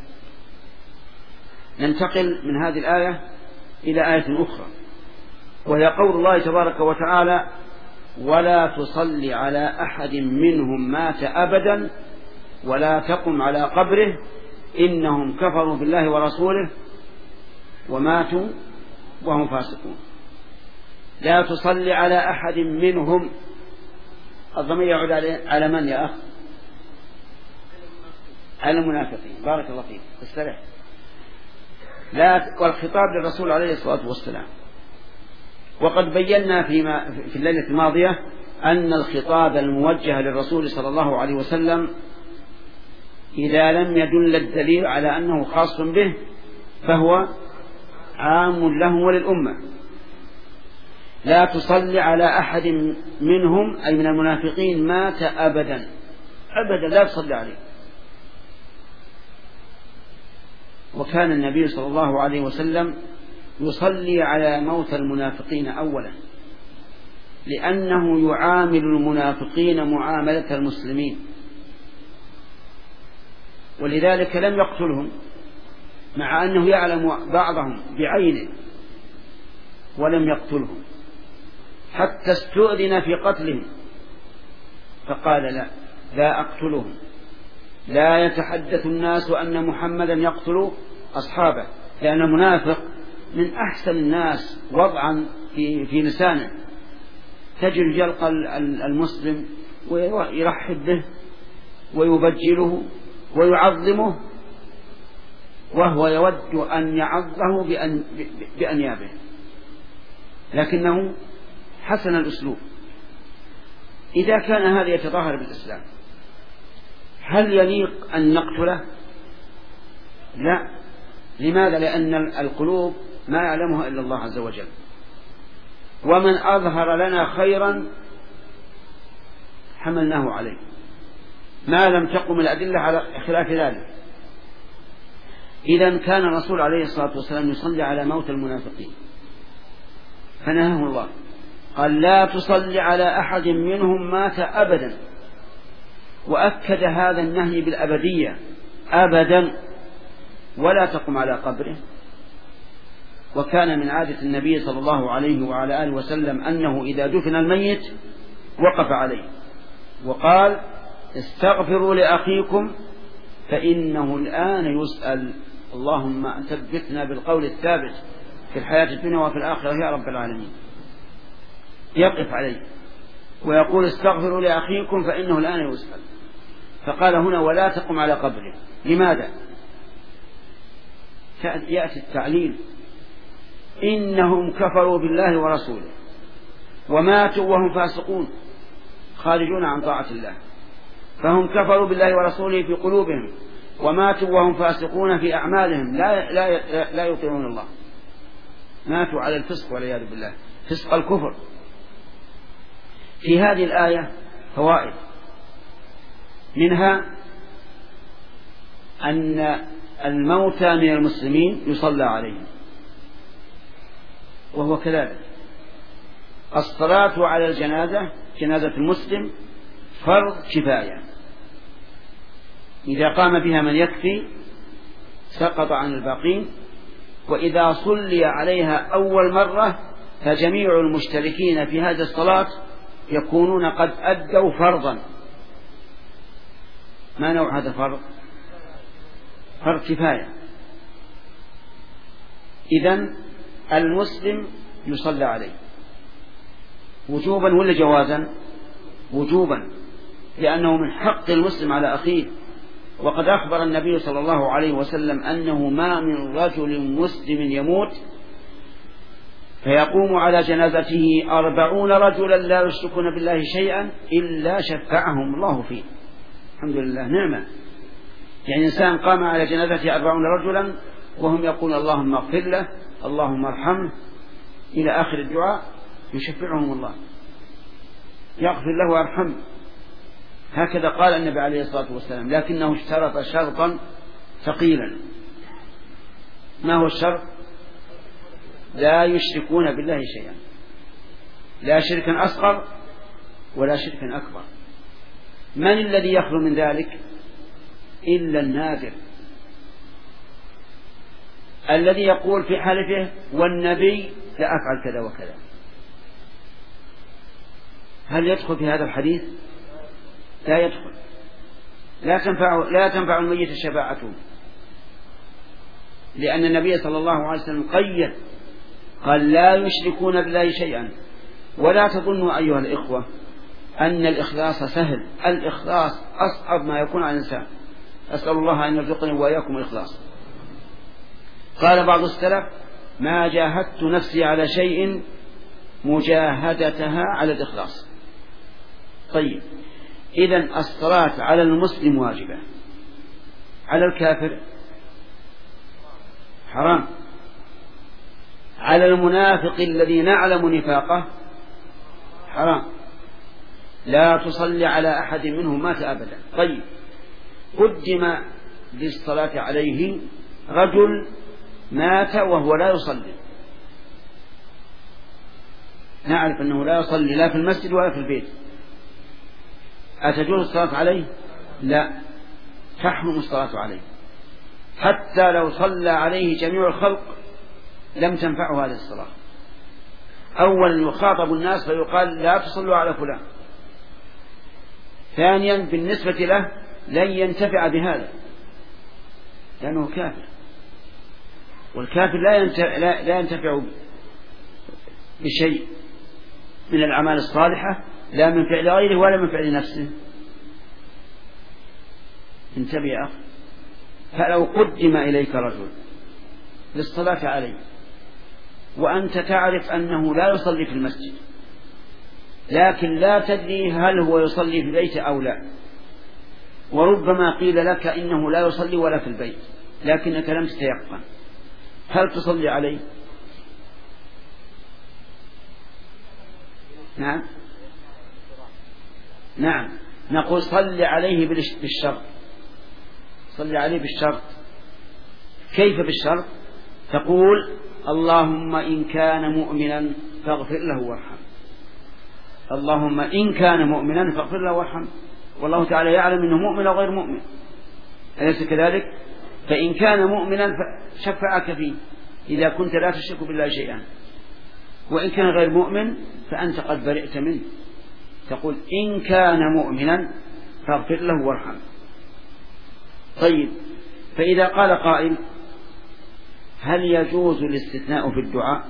S1: ننتقل من هذه الآية إلى آية أخرى، وهي قول الله تبارك وتعالى: ولا تصلي على أحد منهم مات أبدا ولا تقم على قبره إنهم كفروا بالله ورسوله وماتوا وهم فاسقون. لا تصلي على أحد منهم، الضمير يعود على من يا أخ؟ على المنافقين. بارك الله فيك، استرح. لا، والخطاب للرسول عليه الصلاة والسلام. وقد بينا فيما في الليلة الماضية أن الخطاب الموجه للرسول صلى الله عليه وسلم إذا لم يدل الدليل على أنه خاص به فهو عام له وللأمة. لا تصلي على أحد منهم أي من المنافقين مات أبدا أبدا، لا تصلي عليه. وكان النبي صلى الله عليه وسلم يصلي على موت المنافقين أولا، لأنه يعامل المنافقين معاملة المسلمين، ولذلك لم يقتلهم مع أنه يعلم بعضهم بعينه ولم يقتلهم، حتى استؤذن في قتلهم فقال لا لا أقتلهم. لا يتحدث الناس أن محمدا يقتل أصحابه، لأن المنافق من أحسن الناس وضعا في, في لسانه، تجد يلقى المسلم ويرحب به ويبجله ويعظمه وهو يود أن يعظه بأن بأنيابه، لكنه حسن الأسلوب. إذا كان هذا يتظاهر بالإسلام هل يليق أن نقتله؟ لا. لماذا؟ لأن القلوب ما يعلمها إلا الله عز وجل، ومن أظهر لنا خيرا حملناه عليه ما لم تقم الأدلة على خلاف ذلك. إذن كان الرسول عليه الصلاة والسلام يصلي على موت المنافقين فنهاه الله، قال لا تصلي على أحد منهم مات أبدا، وأكد هذا النهي بالأبدية أبدا، ولا تقم على قبره. وكان من عادة النبي صلى الله عليه وعلى آله وسلم أنه إذا دفن الميت وقف عليه وقال استغفروا لأخيكم فإنه الآن يسأل. اللهم ثبتنا بالقول الثابت في الحياة الدنيا وفي الآخرة يا رب العالمين. يقف عليه ويقول استغفروا لأخيكم فإنه الآن يسأل. فقال هنا ولا تقم على قبره. لماذا؟ يأتي التعليل إنهم كفروا بالله ورسوله وماتوا وهم فاسقون خارجون عن طاعة الله، فهم كفروا بالله ورسوله في قلوبهم وماتوا وهم فاسقون في أعمالهم، لا, لا, لا يطيعون الله، ماتوا على الفسق والعياذ بالله، فسق الكفر. في هذه الآية فوائد، منها أن الموتى من المسلمين يصلى عليهم، وهو كذلك. الصلاة على الجنازة جنازة المسلم فرض كفاية، إذا قام بها من يكفي سقط عن الباقين، وإذا صلي عليها أول مرة فجميع المشتركين في هذه الصلاة يكونون قد أدوا فرضا. ما نوع هذا الفرض؟ فرض كفاية. إذن المسلم يصلى عليه وجوبا ولا جوازا؟ وجوبا، لأنه من حق المسلم على أخيه. وقد أخبر النبي صلى الله عليه وسلم أنه ما من رجل مسلم يموت فيقوم على جنازته أربعون رجلا لا يشركون بالله شيئا إلا شفعهم الله فيه. الحمد لله نعمة. يعني إنسان قام على جنازته أربعون رجلا وهم يقول اللهم اغفر له اللهم ارحمه إلى آخر الدعاء، يشفعهم الله، يغفر له ويرحمه. هكذا قال النبي عليه الصلاة والسلام، لكنه اشترط شرطا ثقيلا. ما هو الشرط؟ لا يشركون بالله شيئا، لا شركا أصغر ولا شركا أكبر. من الذي يخلو من ذلك؟ إلا النادر الذي يقول في حلفه والنبي لا أفعل كذا وكذا. هل يدخل في هذا الحديث؟ لا يدخل. لا تنفع لا تنفع الميت شفاعته، لأن النبي صلى الله عليه وسلم قيد قال لا يشركون بالله شيئا. ولا تظنوا أيها الإخوة أن الإخلاص سهل، الإخلاص أصعب ما يكون على الإنسان. أسأل الله أن يرزقني وإياكم الإخلاص. قال بعض السلف ما جاهدت نفسي على شيء مجاهدتها على الإخلاص. طيب، إذن الصلاة على المسلم واجبة، على الكافر حرام، على المنافق الذي نعلم نفاقه حرام، لا تصلي على أحد منهم مات أبدا. طيب، قدم للصلاة عليه رجل مات وهو لا يصلي، نعرف أنه لا يصلي لا في المسجد ولا في البيت، أتجوز الصلاة عليه؟ لا، تحرم الصلاة عليه، حتى لو صلى عليه جميع الخلق لم تنفعه هذه الصلاة. أولا يخاطب الناس فيقال لا تصلوا على فلان. ثانيا بالنسبة له لن ينتفع بهذا لأنه كافر، والكافر لا ينتفع, لا ينتفع بشيء من الأعمال الصالحة، لا من فعل غيره ولا من فعل نفسه. انتبه يا أخي. فلو قدم إليك رجل للصلاة عليه وأنت تعرف أنه لا يصلي في المسجد، لكن لا تدري هل هو يصلي في البيت أو لا، وربما قيل لك إنه لا يصلي ولا في البيت لكنك لم تتيقن، هل تصلي عليه؟ نعم نعم نقول صلي عليه بالشرط، صلي عليه بالشرط. كيف بالشرط؟ تقول اللهم إن كان مؤمنا فاغفر له وارحمه، اللهم إن كان مؤمنا فاغفر له وارحمه، والله تعالى يعلم أنه مؤمن أو غير مؤمن، أليس كذلك؟ فإن كان مؤمنا شفعك فيه إذا كنت لا تشرك بالله شيئا، وإن كان غير مؤمن فأنت قد برئت منه، تقول إن كان مؤمنا فاغفر له وارحمه. طيب، فإذا قال قائل هل يجوز الاستثناء في الدعاء؟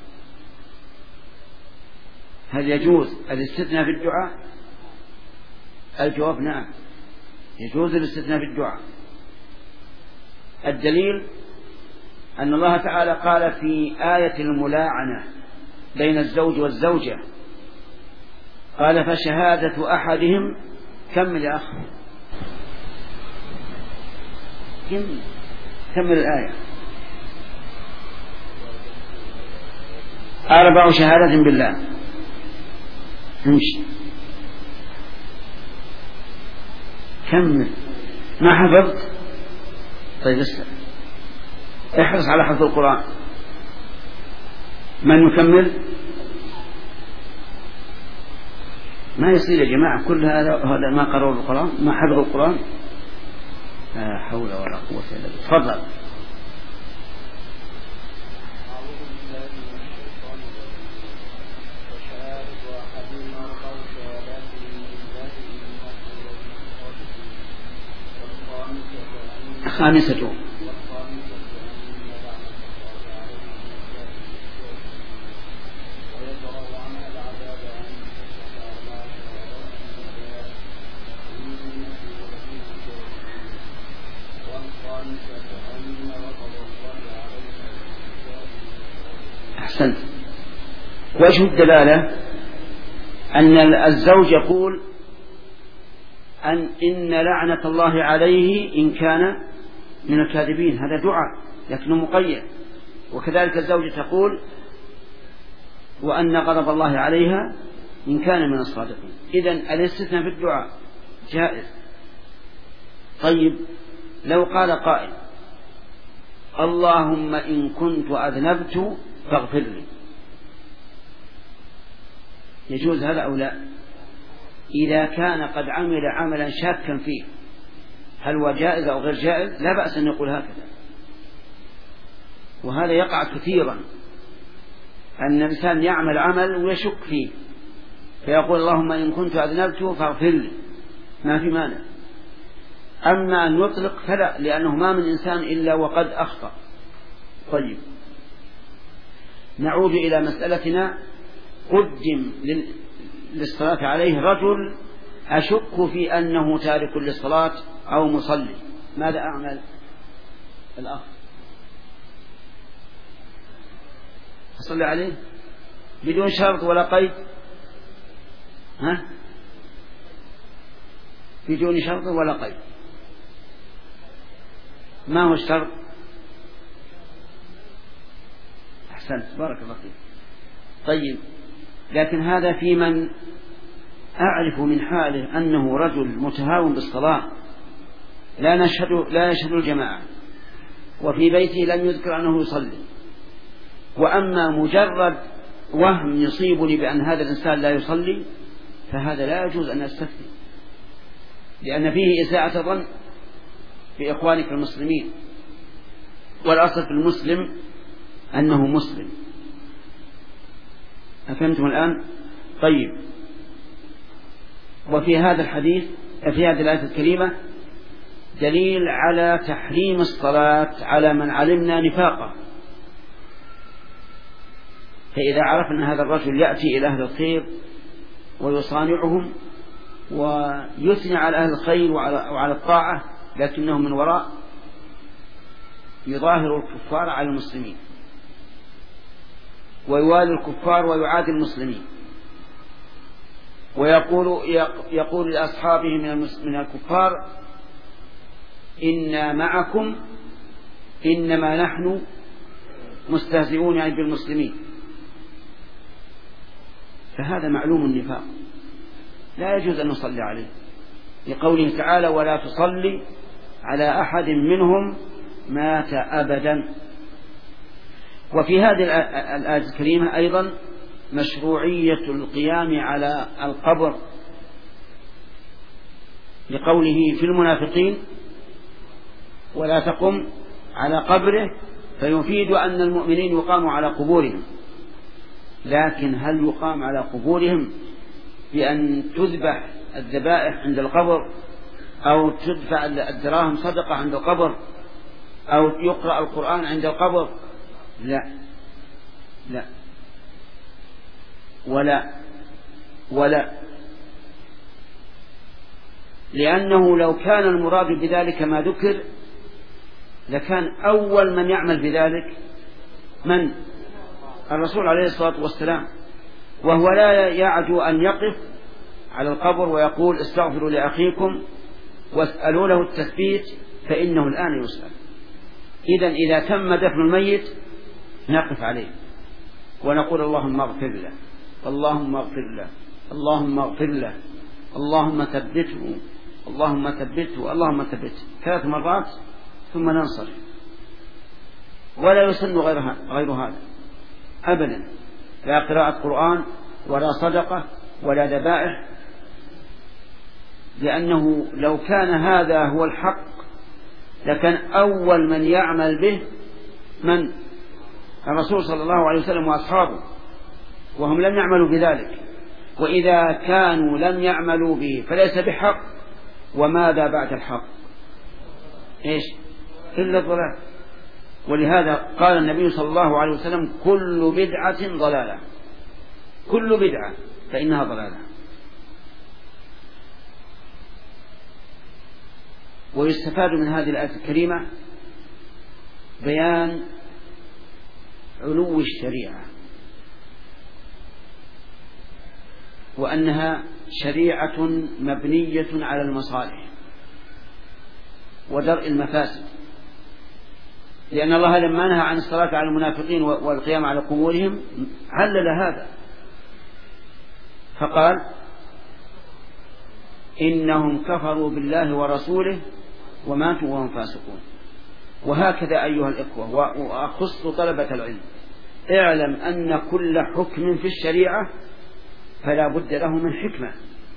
S1: هل يجوز الاستثناء في الدعاء؟ الجواب نعم، يجوز الاستثناء في الدعاء. الدليل أن الله تعالى قال في آية الملاعنة بين الزوج والزوجة قال فشهادة أحدهم كمل يا أخ كمل كمل الآية أربع شهادة بالله. امشي كمل، ما حفظت؟ طيب اسمع، احرص على حفظ القرآن. من يكمل؟ ما يصير يا جماعة كل هذا هذا ما قرأوا القرآن ما حفظوا القرآن، لا حول ولا قوة إلا بالله. تفضل. خامسة أحسنت. وجه الدلالة أن الزوج يقول أن إن لعنة الله عليه إن كان من الكاذبين، هذا دعاء لكنه مقيد. وكذلك الزوجة تقول وأن غضب الله عليها إن كان من الصادقين. إذن الاستثناء في الدعاء جائز. طيب، لو قال قائل اللهم إن كنت أذنبت فاغفر لي، يجوز هذا أو لا؟ إذا كان قد عمل عملا شاكا فيه هل هو جائز أو غير جائز لا بأس أن يقول هكذا. وهذا يقع كثيرا، أن الإنسان يعمل عمل ويشك فيه فيقول اللهم إن كنت أذنبت فاغفر لي، ما في مانع. أما أن يطلق فلا، لأنه ما من إنسان إلا وقد أخطأ. طيب، نعود إلى مسألتنا. قدم للصلاة عليه رجل أشك في أنه تارك للصلاة أو مصلي، ماذا أعمل؟ الأخ أصلي عليه بدون شرط ولا قيد؟ ها؟ بدون شرط ولا قيد. ما هو الشرط؟ أحسنت، بارك الله فيك. طيب، لكن هذا في من أعرف من حاله أنه رجل متهاون بالصلاة، لا نشهد لا يشهد الجماعة، وفي بيته لم يذكر أنه يصلي. وأما مجرد وهم يصيبني بأن هذا الإنسان لا يصلي، فهذا لا يجوز أن أستفتي، لأن فيه إساءة ظن بإخوانك المسلمين، والأصل في المسلم أنه مسلم. أفهمتم الآن؟ طيب، وفي هذا الحديث في هذه الآية الكريمة دليل على تحريم الصلاة على من علمنا نفاقه. فإذا عرفنا هذا الرجل يأتي إلى أهل الخير ويصانعهم ويثني على أهل الخير وعلى الطاعة، لكنه من وراء يظاهر الكفار على المسلمين، ويوالي الكفار ويعادي المسلمين، ويقول يقول لأصحابه من الكفار إنا معكم إنما نحن مستهزئون يعني بالمسلمين. فهذا معلوم النفاق، لا يجوز أن نصلي عليه، لقوله تعالى ولا تصلي على أحد منهم مات أبدا. وفي هذه الآية الكريمة أيضا مشروعية القيام على القبر، لقوله في المنافقين ولا تقم على قبره، فيفيد أن المؤمنين يقام على قبورهم. لكن هل يقام على قبورهم بأن تذبح الذبائح عند القبر، أو تدفع الدراهم صدقة عند القبر، أو يقرأ القرآن عند القبر؟ لا لا ولا ولا لأنه لو كان المراد بذلك ما ذكر لكان أول من يعمل بذلك من؟ الرسول عليه الصلاة والسلام، وهو لا يعجو أن يقف على القبر ويقول استغفروا لأخيكم واسألوا له التثبيت فإنه الآن يسأل. إذن إذا تم دفن الميت نقف عليه ونقول اللهم اغفر له، اللهم اغفر له، اللهم اغفر له، اللهم ثبته، اللهم ثبته، اللهم ثبته، ثلاث مرات، ثم ننصرف. ولا يسن غير هذا أبدا، لا قراءة قرآن ولا صدقة ولا ذبائح، لأنه لو كان هذا هو الحق لكان أول من يعمل به من؟ الرسول صلى الله عليه وسلم وأصحابه، وهم لم يعملوا بذلك. وإذا كانوا لم يعملوا به فليس بحق، وماذا بعد الحق؟ إيش؟ إلا الضلال. ولهذا قال النبي صلى الله عليه وسلم كل بدعة ضلالة، كل بدعة فإنها ضلالة. ويستفاد من هذه الآية الكريمة بيان علو الشريعة، وأنها شريعة مبنية على المصالح ودرء المفاسد، لأن الله لما نهى عن الصلاة على المنافقين والقيام على قبورهم علل هذا فقال إنهم كفروا بالله ورسوله وماتوا وهم فاسقون. وهكذا أيها الإخوة، وأخص طلبة العلم، اعلم أن كل حكم في الشريعة فلا بد له من حكمة،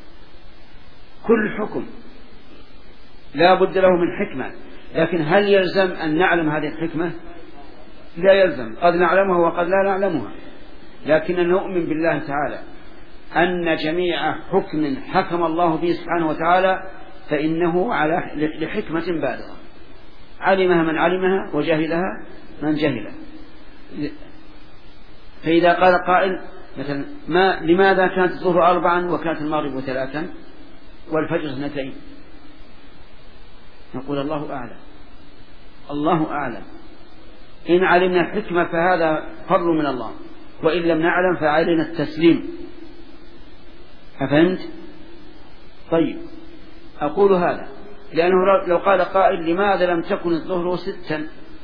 S1: كل حكم لا بد له من حكمة. لكن هل يلزم أن نعلم هذه الحكمة؟ لا يلزم، قد نعلمها وقد لا نعلمها، لكن نؤمن بالله تعالى أن جميع حكم حكم الله به سبحانه وتعالى فإنه على لحكمة بالغة علمها من علمها وجهلها من جهلها. فإذا قال قائل مثلا ما لماذا كانت الظهر أربعا وكانت المغرب ثلاثا والفجر اثنتين، نقول الله أعلم الله أعلم. إن علمنا الحكمة فهذا فضل من الله، وإن لم نعلم فعلينا التسليم. أفهمت؟ طيب أقول هذا لأنه لو قال قائل لماذا لم تكن الظهر ستا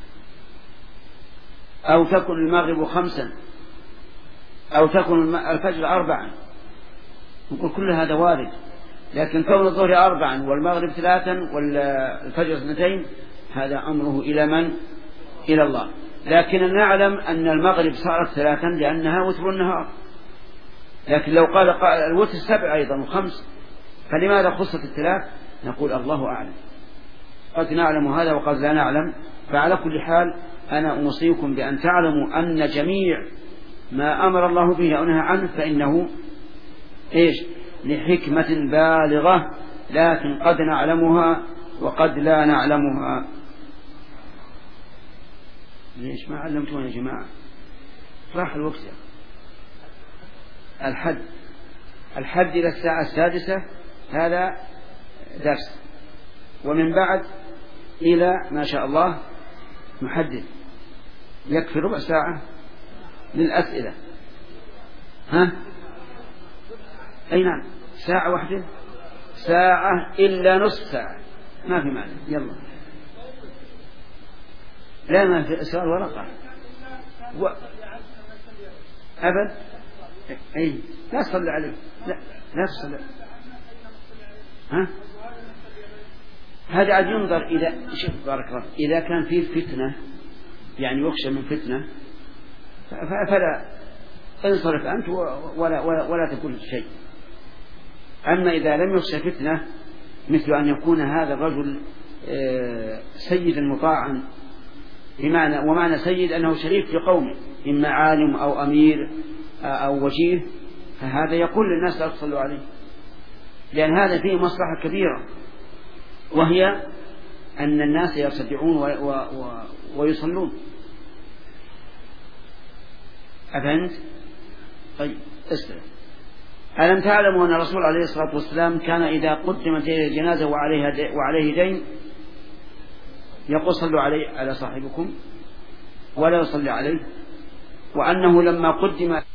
S1: أو تكن المغرب خمسا أو تكن الفجر أربعا، نقول كل هذا وارد، لكن كون الظهر أربعا والمغرب ثلاثا والفجر اثنتين هذا أمره إلى من؟ إلى الله. لكن نعلم أن المغرب صارت ثلاثا لأنها وتر النهار، لكن لو قال الوتر سبع أيضا وخمس فلماذا خصت الثلاث؟ نقول الله أعلم، قد نعلم هذا وقد لا نعلم. فعلى كل حال أنا أوصيكم بأن تعلموا أن جميع ما أمر الله به أو نهى عنه فإنه إيش؟ لحكمة بالغة، لكن قد نعلمها وقد لا نعلمها. ليش ما علمتون يا جماعة؟ راح الوقت يا الحد الحد إلى الساعة السادسة هذا درس، ومن بعد إلى ما شاء الله محدد يكفي ربع ساعة للأسئلة. ها؟ أي نعم ساعة واحدة، ساعة إلا نصف ساعة ما في معنى. يلا لا ما في إسرار ورقة و... أبد أي لا تصلي عليه، لا لا تصلي. ها هذا عاد ينظر إذا شوف بارك الله إذا كان فيه فتنة يعني يخشى من فتنة فلا انصرف أنت ولا, ولا, ولا تقول شيء. أما إذا لم يخشى فتنة مثل أن يكون هذا الرجل سيدا مطاعا، بمعنى ومعنى سيد أنه شريف في قومه إما عالم أو أمير أو وجيه، فهذا يقول للناس لا تصلوا عليه، لأن هذا فيه مصلحة كبيرة وهي أن الناس يرتدعون و... و... و... ويصلون. أفهمت؟ طيب اسلم. ألم تعلموا أن الرسول عليه الصلاة والسلام كان إذا قدمت الجنازة وعليها دي... وعليه دين يقول صلوا عليه على صاحبكم ولا يصلي عليه، وأنه لما قدم